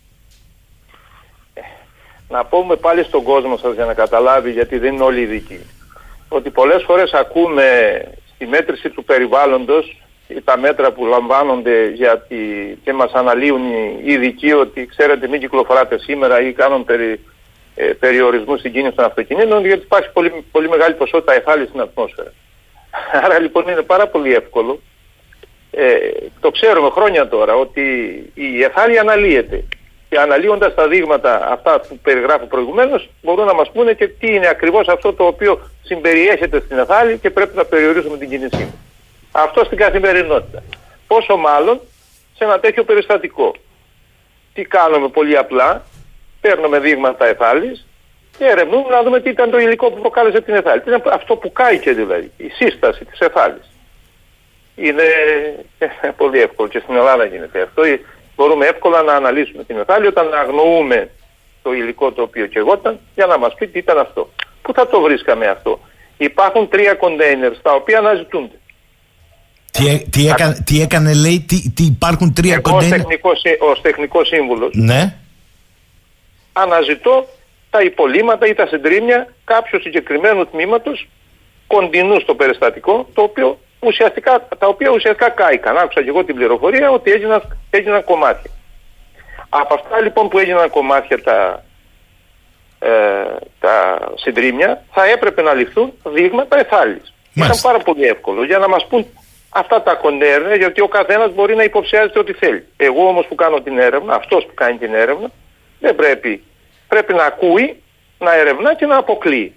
Να πούμε πάλι στον κόσμο σας για να καταλάβει, γιατί δεν είναι όλοι ειδικοί, ότι πολλές φορές ακούμε στη μέτρηση του περιβάλλοντος τα μέτρα που λαμβάνονται γιατί και μας αναλύουν οι ειδικοί ότι ξέρετε μην κυκλοφοράτε σήμερα ή κάνουν περι, ε, περιορισμού στην κίνηση των αυτοκινήτων, γιατί υπάρχει πολύ, πολύ μεγάλη ποσότητα αιθάλης στην ατμόσφαιρα. Άρα λοιπόν είναι πάρα πολύ εύκολο, ε, το ξέρουμε χρόνια τώρα, ότι η αιθάλη αναλύεται. Και αναλύοντας τα δείγματα αυτά που περιγράφω προηγουμένως, μπορούν να μας πούνε και τι είναι ακριβώς αυτό το οποίο συμπεριέχεται στην αιθάλη και πρέπει να περιορίσουμε την κίνησή μας. Αυτό στην καθημερινότητα. Πόσο μάλλον σε ένα τέτοιο περιστατικό. Τι κάνουμε πολύ απλά, παίρνουμε δείγματα αιθάλης και ερευνούμε να δούμε τι ήταν το υλικό που προκάλεσε την αιθάλη. Τι είναι αυτό που κάηκε δηλαδή, η σύσταση της αιθάλης. Είναι πολύ εύκολο και στην Ελλάδα γίνεται αυτό. Μπορούμε εύκολα να αναλύσουμε την αιθάλη όταν αγνοούμε το υλικό το οποίο καιγόταν για να μας πει τι ήταν αυτό. Πού θα το βρίσκαμε αυτό? Υπάρχουν τρία κοντέινερ τα οποία αναζητούνται. Τι, τι, έκανε, τι έκανε λέει, τι, τι υπάρχουν τρία Εγώ κοντέινερ. Εγώ ως, ως τεχνικός σύμβουλος ναι. αναζητώ τα υπολείμματα ή τα συντρίμμια κάποιου συγκεκριμένου τμήματος κοντινού στο περιστατικό, το οποίο ουσιαστικά, τα οποία ουσιαστικά κάηκαν. Άκουσα και εγώ την πληροφορία ότι έγιναν, έγιναν κομμάτια. Από αυτά λοιπόν που έγιναν κομμάτια τα, ε, τα συντρίμμια, θα έπρεπε να ληφθούν δείγματα εθάλης. Ήταν πάρα πολύ εύκολο για να μας πούν αυτά τα κοντέρνερ, γιατί ο καθένας μπορεί να υποψιάζεται ό,τι θέλει. Εγώ όμως που κάνω την έρευνα, αυτός που κάνει την έρευνα, δεν πρέπει. Πρέπει να ακούει, να ερευνά και να αποκλείει.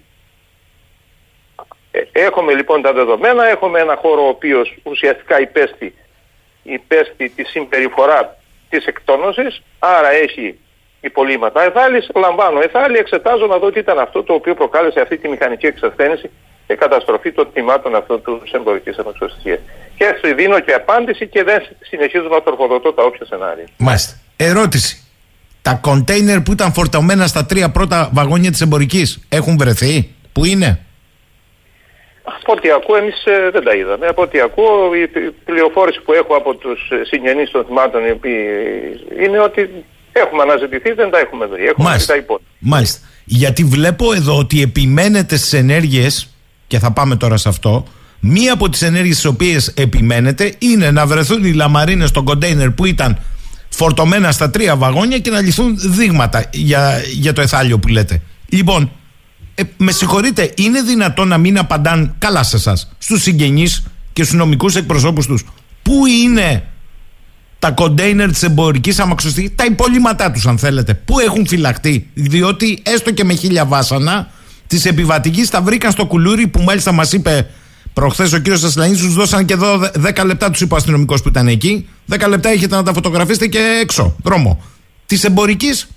Ε, έχουμε λοιπόν τα δεδομένα, έχουμε ένα χώρο ο οποίος ουσιαστικά υπέστη, υπέστη τη συμπεριφορά της εκτόνωσης, άρα έχει υπολείμματα εθάλης, λαμβάνω εθάλη, εξετάζω να δω τι ήταν αυτό το οποίο προκάλεσε αυτή τη μηχανική εξασθένηση και καταστροφή των τιμάτων αυτών του εμπορικής αμαξοστοιχείας. Και έτσι δίνω και απάντηση και δεν συνεχίζω να τροφοδοτώ τα όποια σενάρια. Μάλιστα. Ερώτηση. Τα κοντέινερ που ήταν φορτωμένα στα τρία πρώτα βαγόνια της εμπορικής έχουν βρεθεί? Πού είναι? Από ό,τι ακούω, εμείς ε, δεν τα είδαμε. Από ό,τι ακούω, η πληροφόρηση που έχω από τους συγγενείς των θυμάτων οι οποίοι είναι ότι έχουμε αναζητηθεί, δεν τα έχουμε βρει. Έχουμε Μάλιστα. τα υπόλοιπα. Μάλιστα. Γιατί βλέπω εδώ ότι επιμένετε στις ενέργειες, και θα πάμε τώρα σε αυτό. Μία από τις ενέργειες στις οποίες επιμένετε είναι να βρεθούν οι λαμαρίνες των κοντέινερ που ήταν φορτωμένα στα τρία βαγόνια και να λυθούν δείγματα για, για το εθάλιο που λέτε. Λοιπόν, ε, με συγχωρείτε, είναι δυνατόν να μην απαντάν καλά σε εσάς, στους συγγενείς και στους νομικούς εκπροσώπους τους, πού είναι τα κοντέινερ της εμπορικής αμαξοστοιχείας, τα υπολείμματά τους αν θέλετε, πού έχουν φυλαχτεί? Διότι έστω και με χίλια βάσανα της επιβατικής τα βρήκαν στο κουλούρι, που μάλιστα μας είπε προχθές ο κύριος Ασλανής, τους δώσαν και εδώ δέκα λεπτά, τους είπε ο αστυνομικός που ήταν εκεί, δέκα λεπτά έχετε να τα φωτογραφίσετε και έξω, δρόμο. Της εμπορικής.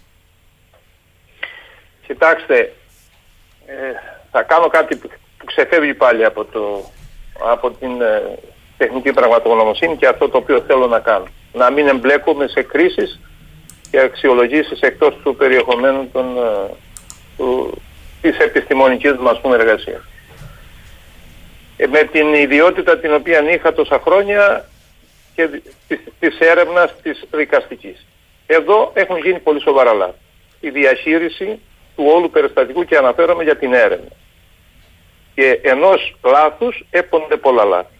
Κοιτάξτε, ε, θα κάνω κάτι που, που ξεφεύγει πάλι από, το, από την ε, τεχνική πραγματογνωμοσύνη και αυτό το οποίο θέλω να κάνω. Να μην εμπλέκομαι σε κρίσεις και αξιολογήσεις εκτός του περιεχομένου των, ε, του, της επιστημονικής μας εργασίας. Ε, με την ιδιότητα την οποία είχα τόσα χρόνια και της, της έρευνας της δικαστικής. Εδώ έχουν γίνει πολύ σοβαρά λάθη. Η διαχείριση του όλου περιστατικού, και αναφέρομαι για την έρευνα. Και ενός λάθους έπονται πολλά λάθη.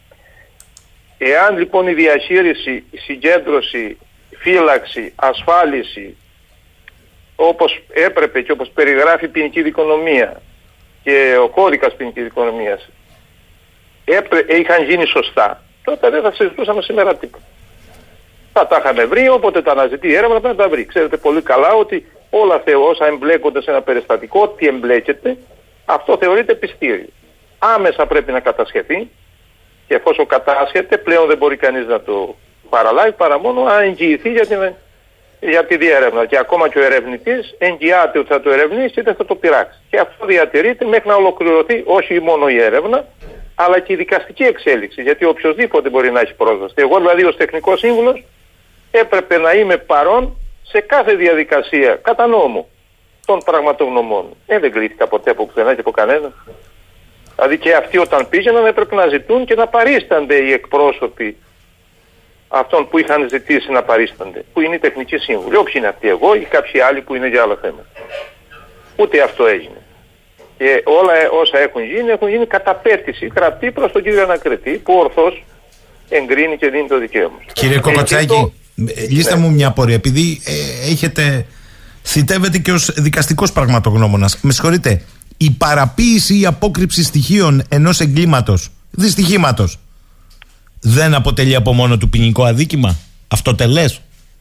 Εάν λοιπόν η διαχείριση, η συγκέντρωση, η φύλαξη, ασφάλιση, όπως έπρεπε και όπως περιγράφει η ποινική δικονομία και ο κώδικας ποινικής δικονομίας, έπρε, είχαν γίνει σωστά, τότε δεν θα συζητούσαμε σήμερα τίποτα. Θα τα είχαμε βρει, όποτε τα αναζητεί η έρευνα πρέπει να τα βρει. Ξέρετε πολύ καλά ότι όλα όσα εμπλέκονται σε ένα περιστατικό, ό,τι εμπλέκεται, αυτό θεωρείται πιστήριο. Άμεσα πρέπει να κατασχεθεί, και εφόσον κατάσχεται πλέον δεν μπορεί κανείς να το παραλάβει παρά μόνο αν εγγυηθεί για, την, για τη διέρευνα. Και ακόμα και ο ερευνητής εγγυάται ότι θα το ερευνήσει και δεν θα το πειράξει. Και αυτό διατηρείται μέχρι να ολοκληρωθεί όχι μόνο η έρευνα, αλλά και η δικαστική εξέλιξη. Γιατί οποιοδήποτε μπορεί να έχει πρόσβαση. Εγώ δηλαδή ως τεχνικός σύμβουλος έπρεπε να είμαι παρόν σε κάθε διαδικασία κατά νόμο των πραγματογνωμών. Ε, δεν κρίθηκα ποτέ από πουθενά και από κανένα. Δηλαδή και αυτοί όταν πήγαιναν έπρεπε να ζητούν και να παρίστανται οι εκπρόσωποι αυτών που είχαν ζητήσει να παρίστανται. Που είναι οι τεχνικοί σύμβουλοι. Όποιοι είναι αυτοί, εγώ ή κάποιοι άλλοι που είναι για άλλα θέματα. Ούτε αυτό έγινε. Και όλα όσα έχουν γίνει, έχουν γίνει κατά πέτηση γραπτή προς τον κύριο ανακριτή, που ορθώς εγκρίνει και δίνει το δικαίωμα. Κύριε Κοκοτσάκη, το... λύστε ναι. μου μια απορία. Επειδή ε, έχετε, θητεύετε και ως δικαστικός πραγματογνώμονας, με συγχωρείτε, η παραποίηση ή απόκρυψη στοιχείων ενός εγκλήματος, δυστυχήματος, δεν αποτελεί από μόνο του ποινικό αδίκημα? Αυτοτελές?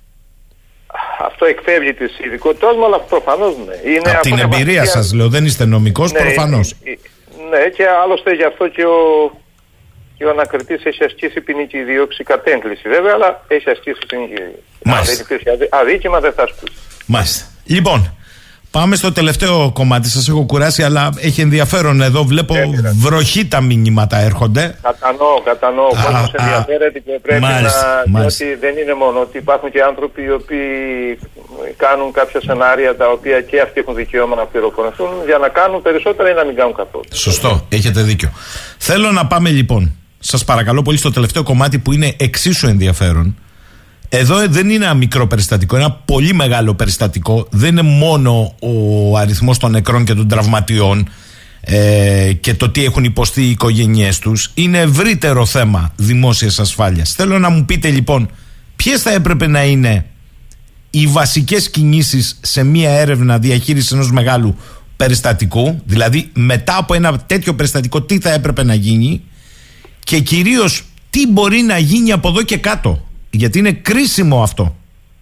Αυτό εκφεύγει της ειδικότητάς μου, αλλά προφανώς ναι. Είναι από την εμπειρία βασικά... σας λέω, δεν είστε νομικός, ναι, προφανώς. Ναι, και άλλωστε γι' αυτό και ο, και ο ανακριτής έχει ασκήσει ποινική δίωξη κατ' έγκληση βέβαια, αλλά έχει ασκήσει ποινική δίωξη. Αν δεν υπήρχε αδίκημα δεν θα ασκούσε. Μάλιστα. Λοιπόν, πάμε στο τελευταίο κομμάτι. Σας έχω κουράσει, αλλά έχει ενδιαφέρον εδώ. Βλέπω ε, βροχή τα μηνύματα έρχονται. Κατανοώ, κατανοώ. Ο κόσμος ενδιαφέρεται και πρέπει μάλιστα, να... Μάλιστα. Διότι δεν είναι μόνο ότι υπάρχουν και άνθρωποι οι οποίοι κάνουν κάποια σενάρια τα οποία και αυτοί έχουν δικαίωμα να πληροφορηθούν για να κάνουν περισσότερα ή να μην κάνουν καθόλου. Σωστό, έχετε δίκιο. Θέλω να πάμε λοιπόν, σας παρακαλώ πολύ, στο τελευταίο κομμάτι που είναι εξίσου ενδιαφέρον. Εδώ δεν είναι ένα μικρό περιστατικό, είναι ένα πολύ μεγάλο περιστατικό. Δεν είναι μόνο ο αριθμός των νεκρών και των τραυματιών ε, και το τι έχουν υποστεί οι οικογένειές τους. Είναι ευρύτερο θέμα δημόσιας ασφάλειας. Θέλω να μου πείτε λοιπόν ποιες θα έπρεπε να είναι οι βασικές κινήσεις σε μία έρευνα διαχείρισης ενός μεγάλου περιστατικού, δηλαδή μετά από ένα τέτοιο περιστατικό τι θα έπρεπε να γίνει και κυρίως τι μπορεί να γίνει από εδώ και κάτω, γιατί είναι κρίσιμο αυτό.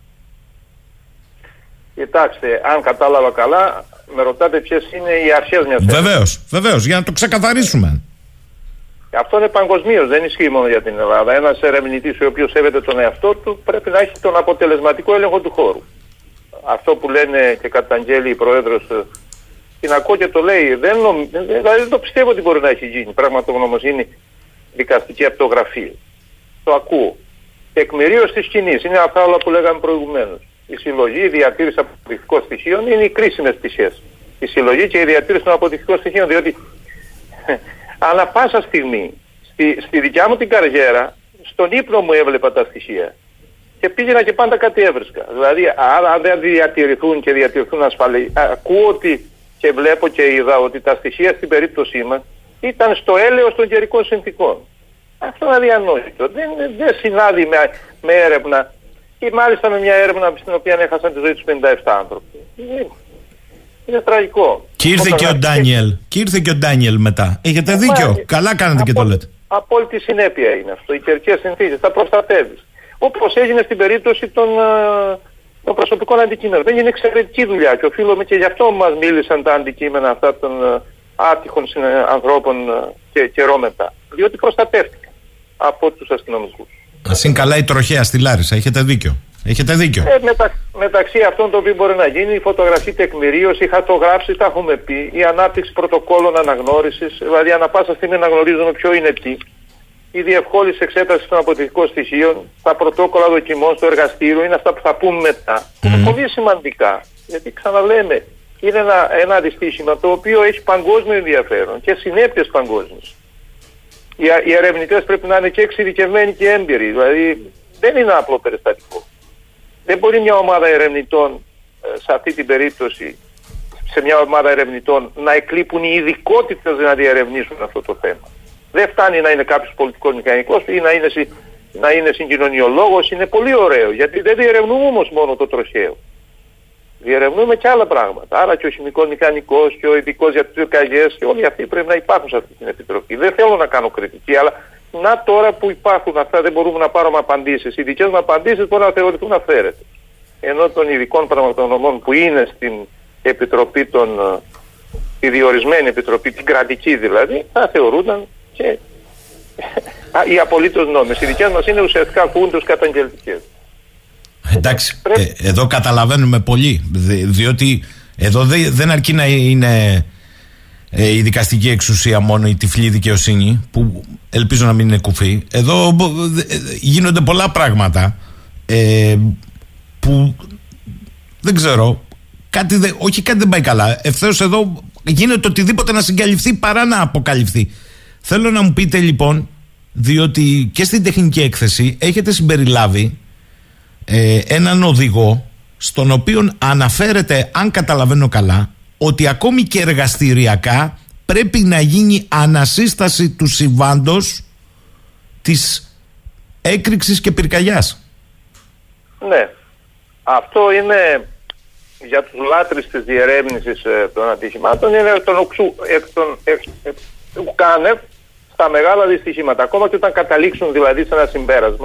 Κοιτάξτε, αν κατάλαβα καλά, με ρωτάτε ποιες είναι οι αρχές μιας έρευνας. Βεβαίως, βεβαίως, για να το ξεκαθαρίσουμε. Αυτό είναι παγκοσμίως, δεν ισχύει μόνο για την Ελλάδα. Ένας ερευνητής ο οποίος σέβεται τον εαυτό του πρέπει να έχει τον αποτελεσματικό έλεγχο του χώρου. Αυτό που λένε και καταγγέλει η Πρόεδρος, την ακούω και το λέει, δεν, νομ, δηλαδή δεν το πιστεύω ότι μπορεί να έχει γίνει πραγματογνωμοσύνη δικαστική από το γραφείο. Το ακούω. Τεκμηρίωση της σκηνής, είναι αυτά όλα που λέγαμε προηγουμένως. Η συλλογή, η διατήρηση αποδεικτικών στοιχείων είναι οι κρίσιμες πτυχές. Η συλλογή και η διατήρηση των αποδεικτικών στοιχείων, διότι ανά πάσα στιγμή, στη, στη δικιά μου την καριέρα, στον ύπνο μου έβλεπα τα στοιχεία. Και πήγαινα και πάντα κάτι έβρισκα. Δηλαδή, αν δεν διατηρηθούν και διατηρηθούν ασφαλή, ακούω ότι και βλέπω και είδα ότι τα στοιχεία στην περίπτωσή μας ήταν στο έλεος των καιρικών συνθήκων. Αυτό είναι αδιανόητο. Δεν, δεν συνάδει με, με έρευνα. Ή μάλιστα με μια έρευνα στην οποία έχασαν τη ζωή τους πενήντα επτά άνθρωποι. Είναι, είναι τραγικό. Και ήρθε και ο Ντάνιελ. Και ήρθε και ο Ντάνιελ μετά. Έχετε δίκιο. Μα, Καλά κάνετε και το λέτε. Απόλυτη συνέπεια είναι αυτό. Οι καιρικές συνθήκες. Τα προστατεύεις. Όπως έγινε στην περίπτωση των, των προσωπικών αντικείμενων. Δεν είναι εξαιρετική δουλειά. Και οφείλουμε και γι' αυτό μας μίλησαν τα αντικείμενα αυτά των άτυχων ανθρώπων και καιρό μετά. Διότι προστατεύτηκαν από τους αστυνομικούς. Ας είναι καλά η τροχέα στη Λάρισα. Έχετε δίκιο. Έχετε δίκιο. Ε, μετα, μεταξύ αυτών το οποίο μπορεί να γίνει, η φωτογραφική τεκμηρίωση, η χαρτογράψη, τα έχουμε πει, η ανάπτυξη πρωτοκόλων αναγνώρισης, δηλαδή ανά πάσα στιγμή να γνωρίζουμε ποιο είναι τι, η διευκόλυνση εξέταση των αποδεικτικών στοιχείων, τα πρωτόκολλα δοκιμών στο εργαστήριο, είναι αυτά που θα πούμε μετά. Mm. Είναι πολύ σημαντικά. Γιατί ξαναλέμε, είναι ένα, ένα δυστύχημα το οποίο έχει παγκόσμιο ενδιαφέρον και συνέπειες παγκόσμιες. Οι, οι ερευνητές πρέπει να είναι και εξειδικευμένοι και έμπειροι. Δηλαδή δεν είναι απλό περιστατικό. Δεν μπορεί μια ομάδα ερευνητών σε αυτή την περίπτωση, σε μια ομάδα ερευνητών, να εκλείπουν οι ειδικότητες να διερευνήσουν αυτό το θέμα. Δεν φτάνει να είναι κάποιος πολιτικός μηχανικός ή να είναι, να είναι συγκοινωνιολόγος. Είναι πολύ ωραίο, γιατί δεν διερευνούμε όμως μόνο το τροχαίο. Διερευνούμε και άλλα πράγματα. Άρα και ο χημικός μηχανικός και ο ειδικός για τις πυρκαγιές και όλοι αυτοί πρέπει να υπάρχουν σε αυτή την επιτροπή. Δεν θέλω να κάνω κριτική, αλλά να τώρα που υπάρχουν αυτά δεν μπορούμε να πάρουμε απαντήσεις. Οι δικές μου απαντήσεις μπορούν να θεωρηθούν αυθαίρετες. Ενώ των ειδικών πραγματογνωμών που είναι στην επιτροπή των, τη διορισμένη επιτροπή, την κρατική δηλαδή, θα θεωρούνταν και οι απολύτως νόμιμες. Οι δικές μας είναι ουσιαστικά κούντους καταγγελτικές. Εντάξει, ε, εδώ καταλαβαίνουμε πολύ, δι, διότι εδώ δε, δεν αρκεί να είναι ε, η δικαστική εξουσία μόνο η τυφλή δικαιοσύνη, που ελπίζω να μην είναι κουφή. Εδώ ε, γίνονται πολλά πράγματα ε, που δεν ξέρω, κάτι δε, όχι κάτι δεν πάει καλά. Ευθέως εδώ γίνεται οτιδήποτε να συγκαλυφθεί παρά να αποκαλυφθεί. Θέλω να μου πείτε λοιπόν, διότι και στην τεχνική έκθεση έχετε συμπεριλάβει Ε, έναν οδηγό στον οποίο αναφέρεται, αν καταλαβαίνω καλά, ότι ακόμη και εργαστηριακά πρέπει να γίνει ανασύσταση του συμβάντος της έκρηξης και πυρκαγιάς. Ναι, αυτό είναι για τους λάτρεις της διερεύνησης ε, των ατυχημάτων, είναι τον οξού, εκ των ουκάνευ στα μεγάλα δυστυχήματα, ακόμα και όταν καταλήξουν δηλαδή σε ένα συμπέρασμα.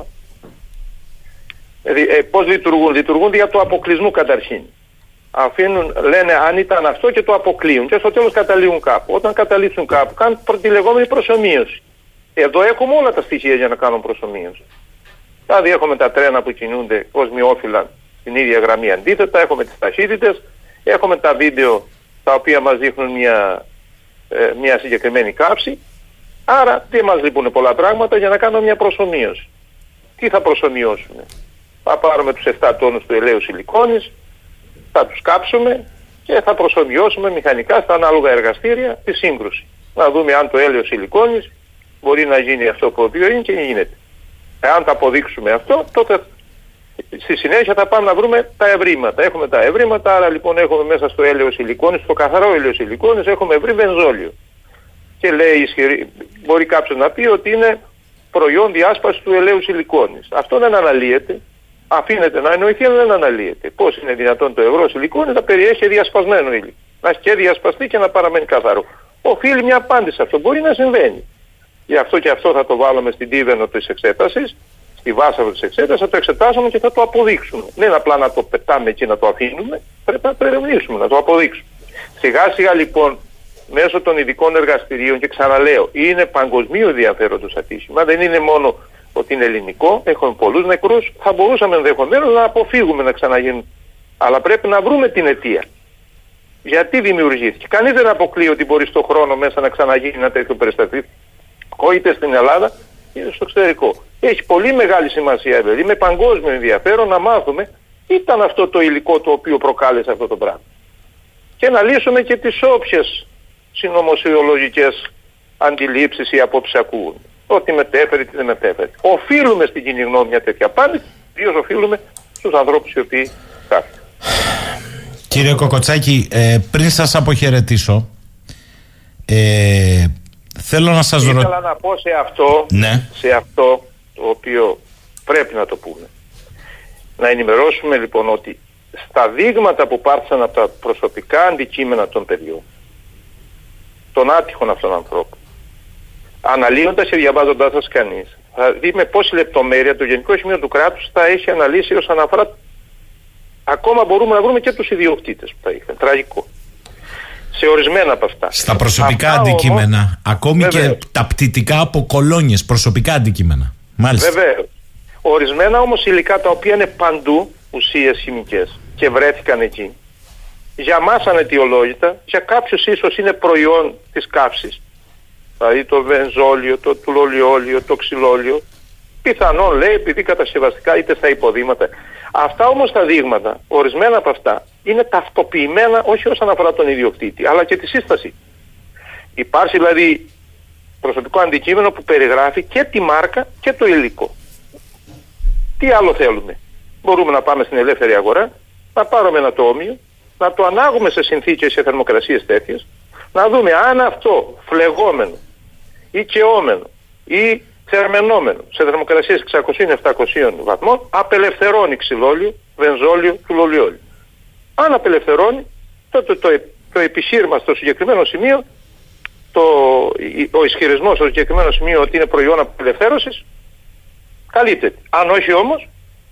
Ε, πώς λειτουργούν, λειτουργούν για το αποκλεισμού καταρχήν. Αφήνουν, λένε αν ήταν αυτό και το αποκλείουν και στο τέλος καταλήγουν κάπου. Όταν καταλήξουν κάπου κάνουν τη λεγόμενη προσομοίωση. Εδώ έχουμε όλα τα στοιχεία για να κάνουν προσομοίωση. Δηλαδή έχουμε τα τρένα που κινούνται οσμιόφυλλα στην ίδια γραμμή αντίθετα, έχουμε τις ταχύτητες, έχουμε τα βίντεο τα οποία μας δείχνουν μια, ε, μια συγκεκριμένη κάψη. Άρα δεν μας λείπουν πολλά πράγματα για να κάνουμε μια προσομοίωση. Τι θα προσομοιώσουμε? Θα πάρουμε τους επτά τόνους του ελαίου σιλικόνης, θα τους κάψουμε και θα προσομοιώσουμε μηχανικά στα ανάλογα εργαστήρια τη σύγκρουση. Να δούμε αν το έλαιο σιλικόνης μπορεί να γίνει αυτό που είναι και γίνεται. Εάν τα αποδείξουμε αυτό, τότε στη συνέχεια θα πάμε να βρούμε τα ευρήματα. Έχουμε τα ευρήματα, άρα λοιπόν έχουμε μέσα στο έλαιο σιλικόνης, στο καθαρό έλαιο σιλικόνης, έχουμε βρει βενζόλιο. Και λέει, ισχυρή, μπορεί κάποιος να πει ότι είναι προϊόν διάσπασης του ελαίου σιλικόνης. Αυτό δεν αναλύεται. Αφήνεται να εννοηθεί, αλλά δεν αναλύεται. Πώς είναι δυνατόν το ευρώ σιλικόνης να περιέχει διασπασμένο ύλη? Να έχει και διασπαστεί και να παραμένει καθαρό. Οφείλει μια απάντηση αυτό. Μπορεί να συμβαίνει. Γι' αυτό και αυτό θα το βάλουμε στην τίβαινο της εξέτασης, στη βάσαρο της εξέτασης, θα το εξετάσουμε και θα το αποδείξουμε. Δεν είναι απλά να το πετάμε και να το αφήνουμε, πρέπει να το ερευνήσουμε, να το αποδείξουμε. Σιγά σιγά λοιπόν, μέσω των ειδικών εργαστηρίων, και ξαναλέω, είναι παγκοσμίου ενδιαφέροντος ατύχημα, δεν είναι μόνο ότι είναι ελληνικό, έχουμε πολλούς νεκρούς, θα μπορούσαμε ενδεχομένως να αποφύγουμε να ξαναγίνουν. Αλλά πρέπει να βρούμε την αιτία. Γιατί δημιουργήθηκε? Κανείς δεν αποκλείει ότι μπορεί στον χρόνο μέσα να ξαναγίνει ένα τέτοιο περιστατικό, είτε στην Ελλάδα είτε στο εξωτερικό. Έχει πολύ μεγάλη σημασία, δηλαδή, με παγκόσμιο ενδιαφέρον να μάθουμε τι ήταν αυτό το υλικό το οποίο προκάλεσε αυτό το πράγμα. Και να λύσουμε και τις όποιες συνωμοσιολογικές αντιλήψεις ή απόψεις ακούουν. Ότι μετέφερε, τι δεν μετέφερε. Οφείλουμε στην κοινή γνώμη μια τέτοια απάντηση, ιδίως οφείλουμε στους ανθρώπους οι οποίοι χάθηκαν. Κύριε Κοκοτσάκη, ε, πριν σας αποχαιρετήσω, ε, θέλω να σας ρωτήσω. Ήθελα να πω σε αυτό, ναι. σε αυτό το οποίο πρέπει να το πούμε. Να ενημερώσουμε λοιπόν ότι στα δείγματα που πάρθησαν από τα προσωπικά αντικείμενα των παιδιών, των άτυχων αυτών ανθρώπων, αναλύοντας και διαβάζοντάς σας κανείς, θα δει με πόση λεπτομέρεια το Γενικό Σημείο του Κράτους θα έχει αναλύσει όσον αφορά. Ακόμα μπορούμε να βρούμε και τους ιδιοκτήτες που τα είχαν. Τραγικό. Σε ορισμένα από αυτά. Στα προσωπικά αυτά αντικείμενα, όμως, ακόμη βεβαίως, και τα πτυτικά από κολόνιες, προσωπικά αντικείμενα. Μάλιστα. Βεβαίως. Ορισμένα όμως υλικά τα οποία είναι παντού ουσίες χημικές και βρέθηκαν εκεί, για μας αναιτιολόγητα, για κάποιους ίσως είναι προϊόν της καύσης, δηλαδή το βενζόλιο, το τουλολιόλιο, το ξυλόλιο, πιθανόν λέει επειδή κατασκευαστικά είτε στα υποδήματα. Αυτά όμως τα δείγματα, ορισμένα από αυτά, είναι ταυτοποιημένα όχι όσον αφορά τον ιδιοκτήτη, αλλά και τη σύσταση. Υπάρχει δηλαδή προσωπικό αντικείμενο που περιγράφει και τη μάρκα και το υλικό. Τι άλλο θέλουμε? Μπορούμε να πάμε στην ελεύθερη αγορά, να πάρουμε ένα τόμιο, να το ανάγουμε σε συνθήκες και θερμοκρασίες τέτοιες, να δούμε αν αυτό φλεγόμενο ή καιόμενο ή θερμενόμενο σε θερμοκρασίες εξακόσια με επτακόσια βαθμών απελευθερώνει ξυλόλιο, βενζόλιο, τουλολιόλιο. Αν απελευθερώνει, τότε το, το, το επιχείρημα στο συγκεκριμένο σημείο, το, ο ισχυρισμός στο συγκεκριμένο σημείο ότι είναι προϊόν απελευθέρωσης, καλύπτεται. Αν όχι όμως,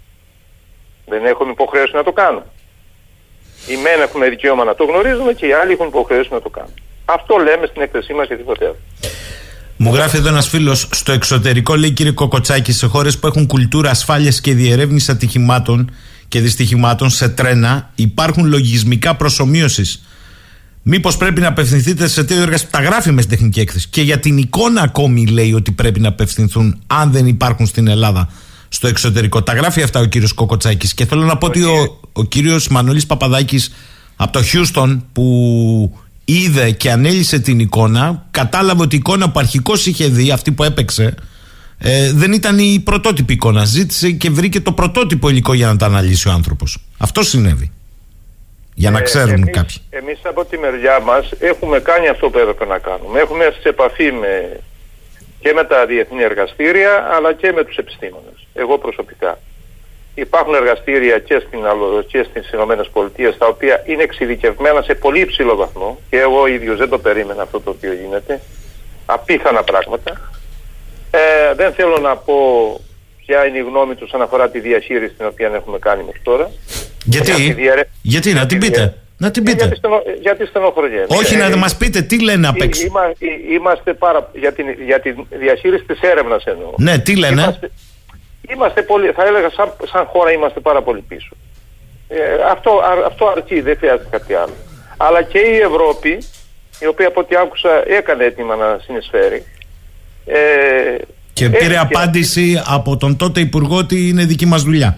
δεν έχουμε υποχρέωση να το κάνουμε. Οι μεν έχουμε δικαίωμα να το γνωρίζουμε και οι άλλοι έχουν υποχρέωση να το κάνουν. Αυτό λέμε στην έκθεσή μας και τίποτε άλλο. Μου γράφει εδώ ένας φίλος, στο εξωτερικό, λέει, κύριε Κοκοτσάκη, σε χώρες που έχουν κουλτούρα ασφάλειας και διερεύνηση ατυχημάτων και δυστυχημάτων σε τρένα, υπάρχουν λογισμικά προσομοίωσης. Μήπως πρέπει να απευθυνθείτε σε τέτοιο εργαστήριο? Τα γράφει με στην τεχνική έκθεση. Και για την εικόνα ακόμη λέει ότι πρέπει να απευθυνθούν, αν δεν υπάρχουν στην Ελλάδα, στο εξωτερικό. Τα γράφει αυτά ο κύριος Κοκοτσάκης. Και θέλω να πω ότι ο, ο κύριος Μανώλης Παπαδάκης από το Χιούστον, που είδε και ανέλυσε την εικόνα, κατάλαβε ότι η εικόνα που αρχικώς είχε δει, αυτή που έπαιξε, ε, δεν ήταν η πρωτότυπη εικόνα. Ζήτησε και βρήκε το πρωτότυπο υλικό για να τα αναλύσει ο άνθρωπος. Αυτό συνέβη. Για να ξέρουν ε, εμείς, κάποιοι. Εμείς από τη μεριά μας έχουμε κάνει αυτό που έπρεπε να κάνουμε. Έχουμε έρθει σε επαφή με, και με τα διεθνή εργαστήρια, αλλά και με τους επιστήμονες. Εγώ προσωπικά. Υπάρχουν εργαστήρια και, στην, και στις ΗΠΑ, τα οποία είναι εξειδικευμένα σε πολύ υψηλό βαθμό, και εγώ ίδιος δεν το περίμενα αυτό το οποίο γίνεται. Απίθανα πράγματα. Ε, δεν θέλω να πω ποια είναι η γνώμη τους αναφορά τη διαχείριση την οποία έχουμε κάνει μέχρι τώρα. Γιατί, για διαρε... γιατί να την πείτε. Διαρε... Να την πείτε. Γιατί, στενο... γιατί στενοχωριέμαι. Όχι, ε, να μας πείτε τι λένε απ' έξω. Είμα... Είμαστε πάρα... για, την... για τη διαχείριση της έρευνας εννοώ. Ναι, τι λένε. Είμαστε, είμαστε πολύ... θα έλεγα σαν... σαν χώρα είμαστε πάρα πολύ πίσω. Ε, αυτό... αυτό αρκεί, δεν χρειάζεται κάτι άλλο. Αλλά και η Ευρώπη, η οποία από ό,τι άκουσα έκανε έτοιμα να συνεισφέρει. Ε... Και πήρε και... απάντηση από τον τότε Υπουργό ότι είναι δική μας δουλειά.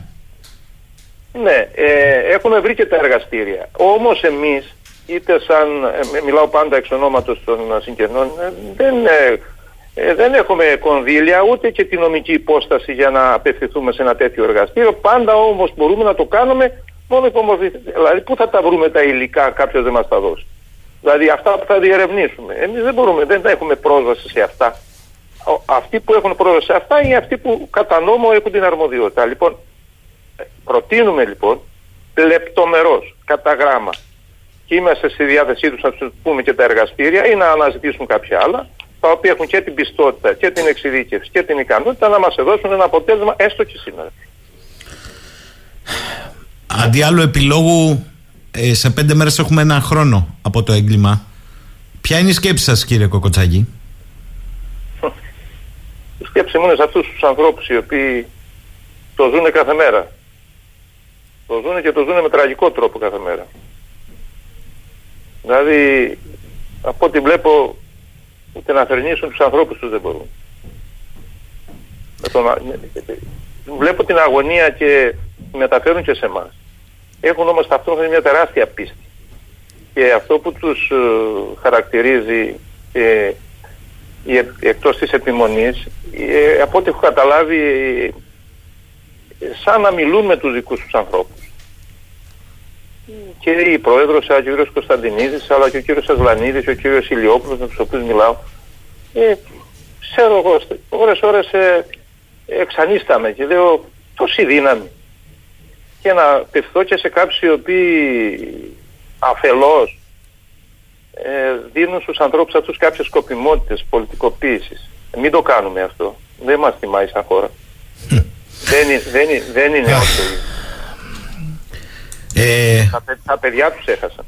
Ναι, ε, έχουμε βρει και τα εργαστήρια. Όμως εμείς, είτε σαν, ε, μιλάω πάντα εξ ονόματος των συγγενών, ε, δεν, ε, ε, δεν έχουμε κονδύλια ούτε και τη νομική υπόσταση για να απευθυνθούμε σε ένα τέτοιο εργαστήριο. Πάντα όμως μπορούμε να το κάνουμε μόνο υπομορφή. Δηλαδή, πού θα τα βρούμε τα υλικά, κάποιος δεν μας τα δώσει. Δηλαδή, αυτά που θα διερευνήσουμε. Εμείς δεν μπορούμε, δεν έχουμε πρόσβαση σε αυτά. Αυτοί που έχουν πρόσβαση σε αυτά είναι αυτοί που κατά νόμο έχουν την αρμοδιότητα. Λοιπόν, Προτείνουμε λοιπόν λεπτομερώς, κατά γράμμα, και είμαστε στη διάθεσή τους να τους πούμε και τα εργαστήρια ή να αναζητήσουν κάποια άλλα, τα οποία έχουν και την πιστότητα και την εξειδίκευση και την ικανότητα να μας δώσουν ένα αποτέλεσμα έστω και σήμερα. Αντί άλλου επιλόγου, ε, σε πέντε μέρες έχουμε ένα χρόνο από το έγκλημα. Ποια είναι η σκέψη σας, κύριε Κοκοτσάκη? Η σκέψη μου είναι σε αυτούς τους ανθρώπους οι οποίοι το ζουν κάθε μέρα. Το ζουν και το ζουν με τραγικό τρόπο κάθε μέρα. Δηλαδή, από ό,τι βλέπω, ούτε να φερνήσουν τους ανθρώπους τους δεν μπορούν. Τον... Βλέπω την αγωνία και μεταφέρουν και σε εμάς. Έχουν όμως ταυτόχρονα μια τεράστια πίστη. Και αυτό που τους uh, χαρακτηρίζει ε, ε, εκτός της επιμονής, ε, από ό,τι έχω καταλάβει, ε, σαν να μιλούν με τους δικούς τους ανθρώπους. Και η Πρόεδρος, αλλά και ο κύριος Κωνσταντινίδης, αλλά και ο κύριος Ασλανίδης και ο κύριος Ηλιόπουλος, με τους οποίους μιλάω, ε, ξέρω εγώ, ώρες ώρες ε, εξανίσταμε και λέω τόση δύναμη. Και να πευθώ και σε κάποιους οι οποίοι αφελώς ε, δίνουν στους ανθρώπους αυτούς κάποιες σκοπιμότητες πολιτικοποίησης. Ε, μην το κάνουμε αυτό. Δεν μας τιμάει σαν χώρα. δεν, είναι, δεν, είναι, δεν είναι αυτό. Ε, τα, τα παιδιά τους έχασαν.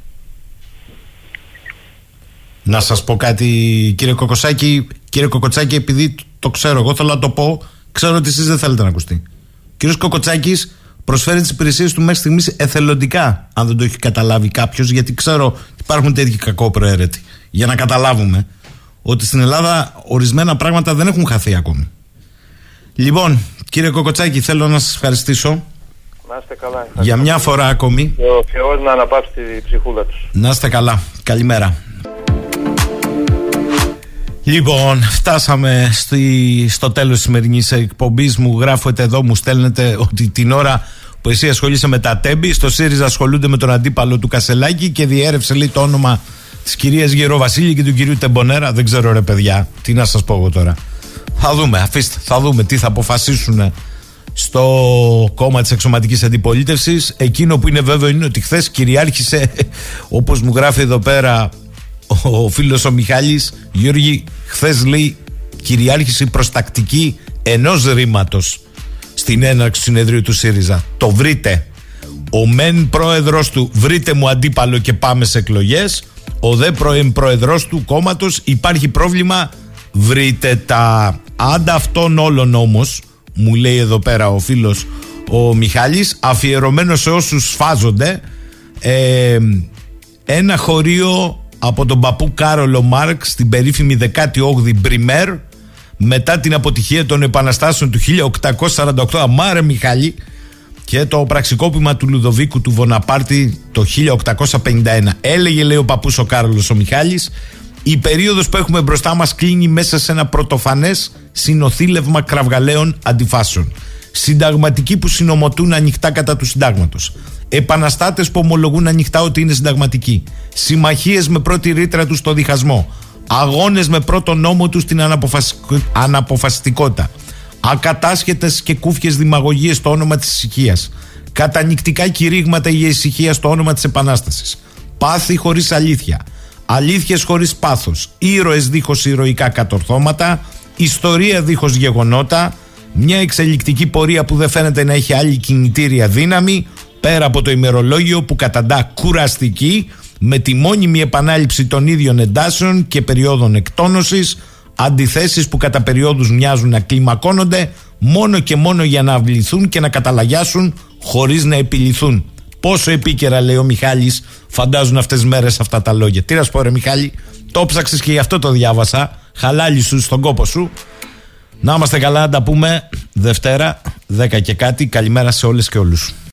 Να σας πω κάτι, κύριε Κοκοτσάκη. Κύριε Κοκοτσάκη, επειδή το ξέρω, εγώ θέλω να το πω, ξέρω ότι εσείς δεν θέλετε να ακουστεί. Ο κύριος Κοκοτσάκης προσφέρει τις υπηρεσίες του μέχρι στιγμής εθελοντικά, αν δεν το έχει καταλάβει κάποιος, γιατί ξέρω ότι υπάρχουν τέτοιοι κακόπροαίρετοι. Για να καταλάβουμε ότι στην Ελλάδα ορισμένα πράγματα δεν έχουν χαθεί ακόμη. Λοιπόν, κύριε Κοκοτσάκη, θέλω να σας ευχαριστήσω. Να είστε καλά. Για μια φορά ακόμη. Και ο Θεός να αναπαύσει τη ψυχούλα τους. Να είστε καλά. Καλημέρα. Λοιπόν, φτάσαμε στη, στο τέλος της σημερινής εκπομπής. Μου γράφετε εδώ, μου στέλνετε ότι την ώρα που εσύ ασχολείσαι με τα τέμπη, στο ΣΥΡΙΖΑ ασχολούνται με τον αντίπαλο του Κασελάκη και διέρευσε, λέει, το όνομα της κυρίας Γεροβασίλη και του κυρίου Τεμπονέρα. Δεν ξέρω, ρε παιδιά, τι να σας πω εγώ τώρα. Θα δούμε, αφήστε, θα δούμε τι θα αποφασίσουν στο κόμμα της εξωματικής αντιπολίτευσης. Εκείνο που είναι βέβαιο είναι ότι χθες κυριάρχησε, όπως μου γράφει εδώ πέρα ο φίλος ο Μιχάλης, Γιώργη, χθες, λέει, κυριάρχησε η προστακτική ενός ρήματος στην έναρξη του συνεδρίου του ΣΥΡΙΖΑ. Το βρείτε. Ο μεν πρόεδρος του, βρείτε μου αντίπαλο και πάμε σε εκλογές. Ο δε πρώην πρόεδρος του κόμματος, υπάρχει πρόβλημα, βρείτε τα. Άντα αυτών όλων όμως, μου λέει εδώ πέρα ο φίλος ο Μιχάλης, αφιερωμένο σε όσους σφάζονται, ε, ένα χωρίο από τον παππού Κάρολο Μάρξ στην περίφημη δεκάτη όγδοη Μπριμέρ, μετά την αποτυχία των επαναστάσεων του χίλια οκτακόσια σαράντα οκτώ. Αμάρε Μιχάλη. Και το πραξικόπημα του Λουδοβίκου του Βοναπάρτη το χίλια οκτακόσια πενήντα ένα. Έλεγε, λέει ο παππούς ο Κάρολος ο Μιχάλης, η περίοδος που έχουμε μπροστά μας κλείνει μέσα σε ένα πρωτοφανές συνοθήλευμα κραυγαλαίων αντιφάσεων. Συνταγματικοί που συνομωτούν ανοιχτά κατά του συντάγματος. Επαναστάτες που ομολογούν ανοιχτά ότι είναι συνταγματικοί. Συμμαχίες με πρώτη ρήτρα τους στο διχασμό. Αγώνες με πρώτο νόμο τους στην αναποφασιστικότητα. Ακατάσχετες και κούφιες δημαγωγίες στο όνομα της ησυχίας. Κατανυκτικά κηρύγματα για ησυχία στο όνομα της επανάστασης. Πάθη χωρίς αλήθεια. Αλήθειες χωρίς πάθος. Ήρωες δίχως ηρωικά κατορθώματα. Ιστορία δίχως γεγονότα. Μια εξελικτική πορεία που δεν φαίνεται να έχει άλλη κινητήρια δύναμη πέρα από το ημερολόγιο που καταντά κουραστική, με τη μόνιμη επανάληψη των ίδιων εντάσεων και περιόδων εκτόνωσης, αντιθέσεις που κατά περιόδους μοιάζουν να κλιμακώνονται μόνο και μόνο για να αυληθούν και να καταλαγιάσουν χωρίς να επιληθούν. Πόσο επίκαιρα, λέει ο Μιχάλης, φαντάζουν αυτές τις μέρες αυτά τα λόγια. Τι να σου πω, ρε Μιχάλη, το ψάξες και γι' αυτό το διάβασα. Χαλάλι σου στον κόπο σου. Να είμαστε καλά, να τα πούμε Δευτέρα, δέκα και κάτι. Καλημέρα σε όλες και όλους.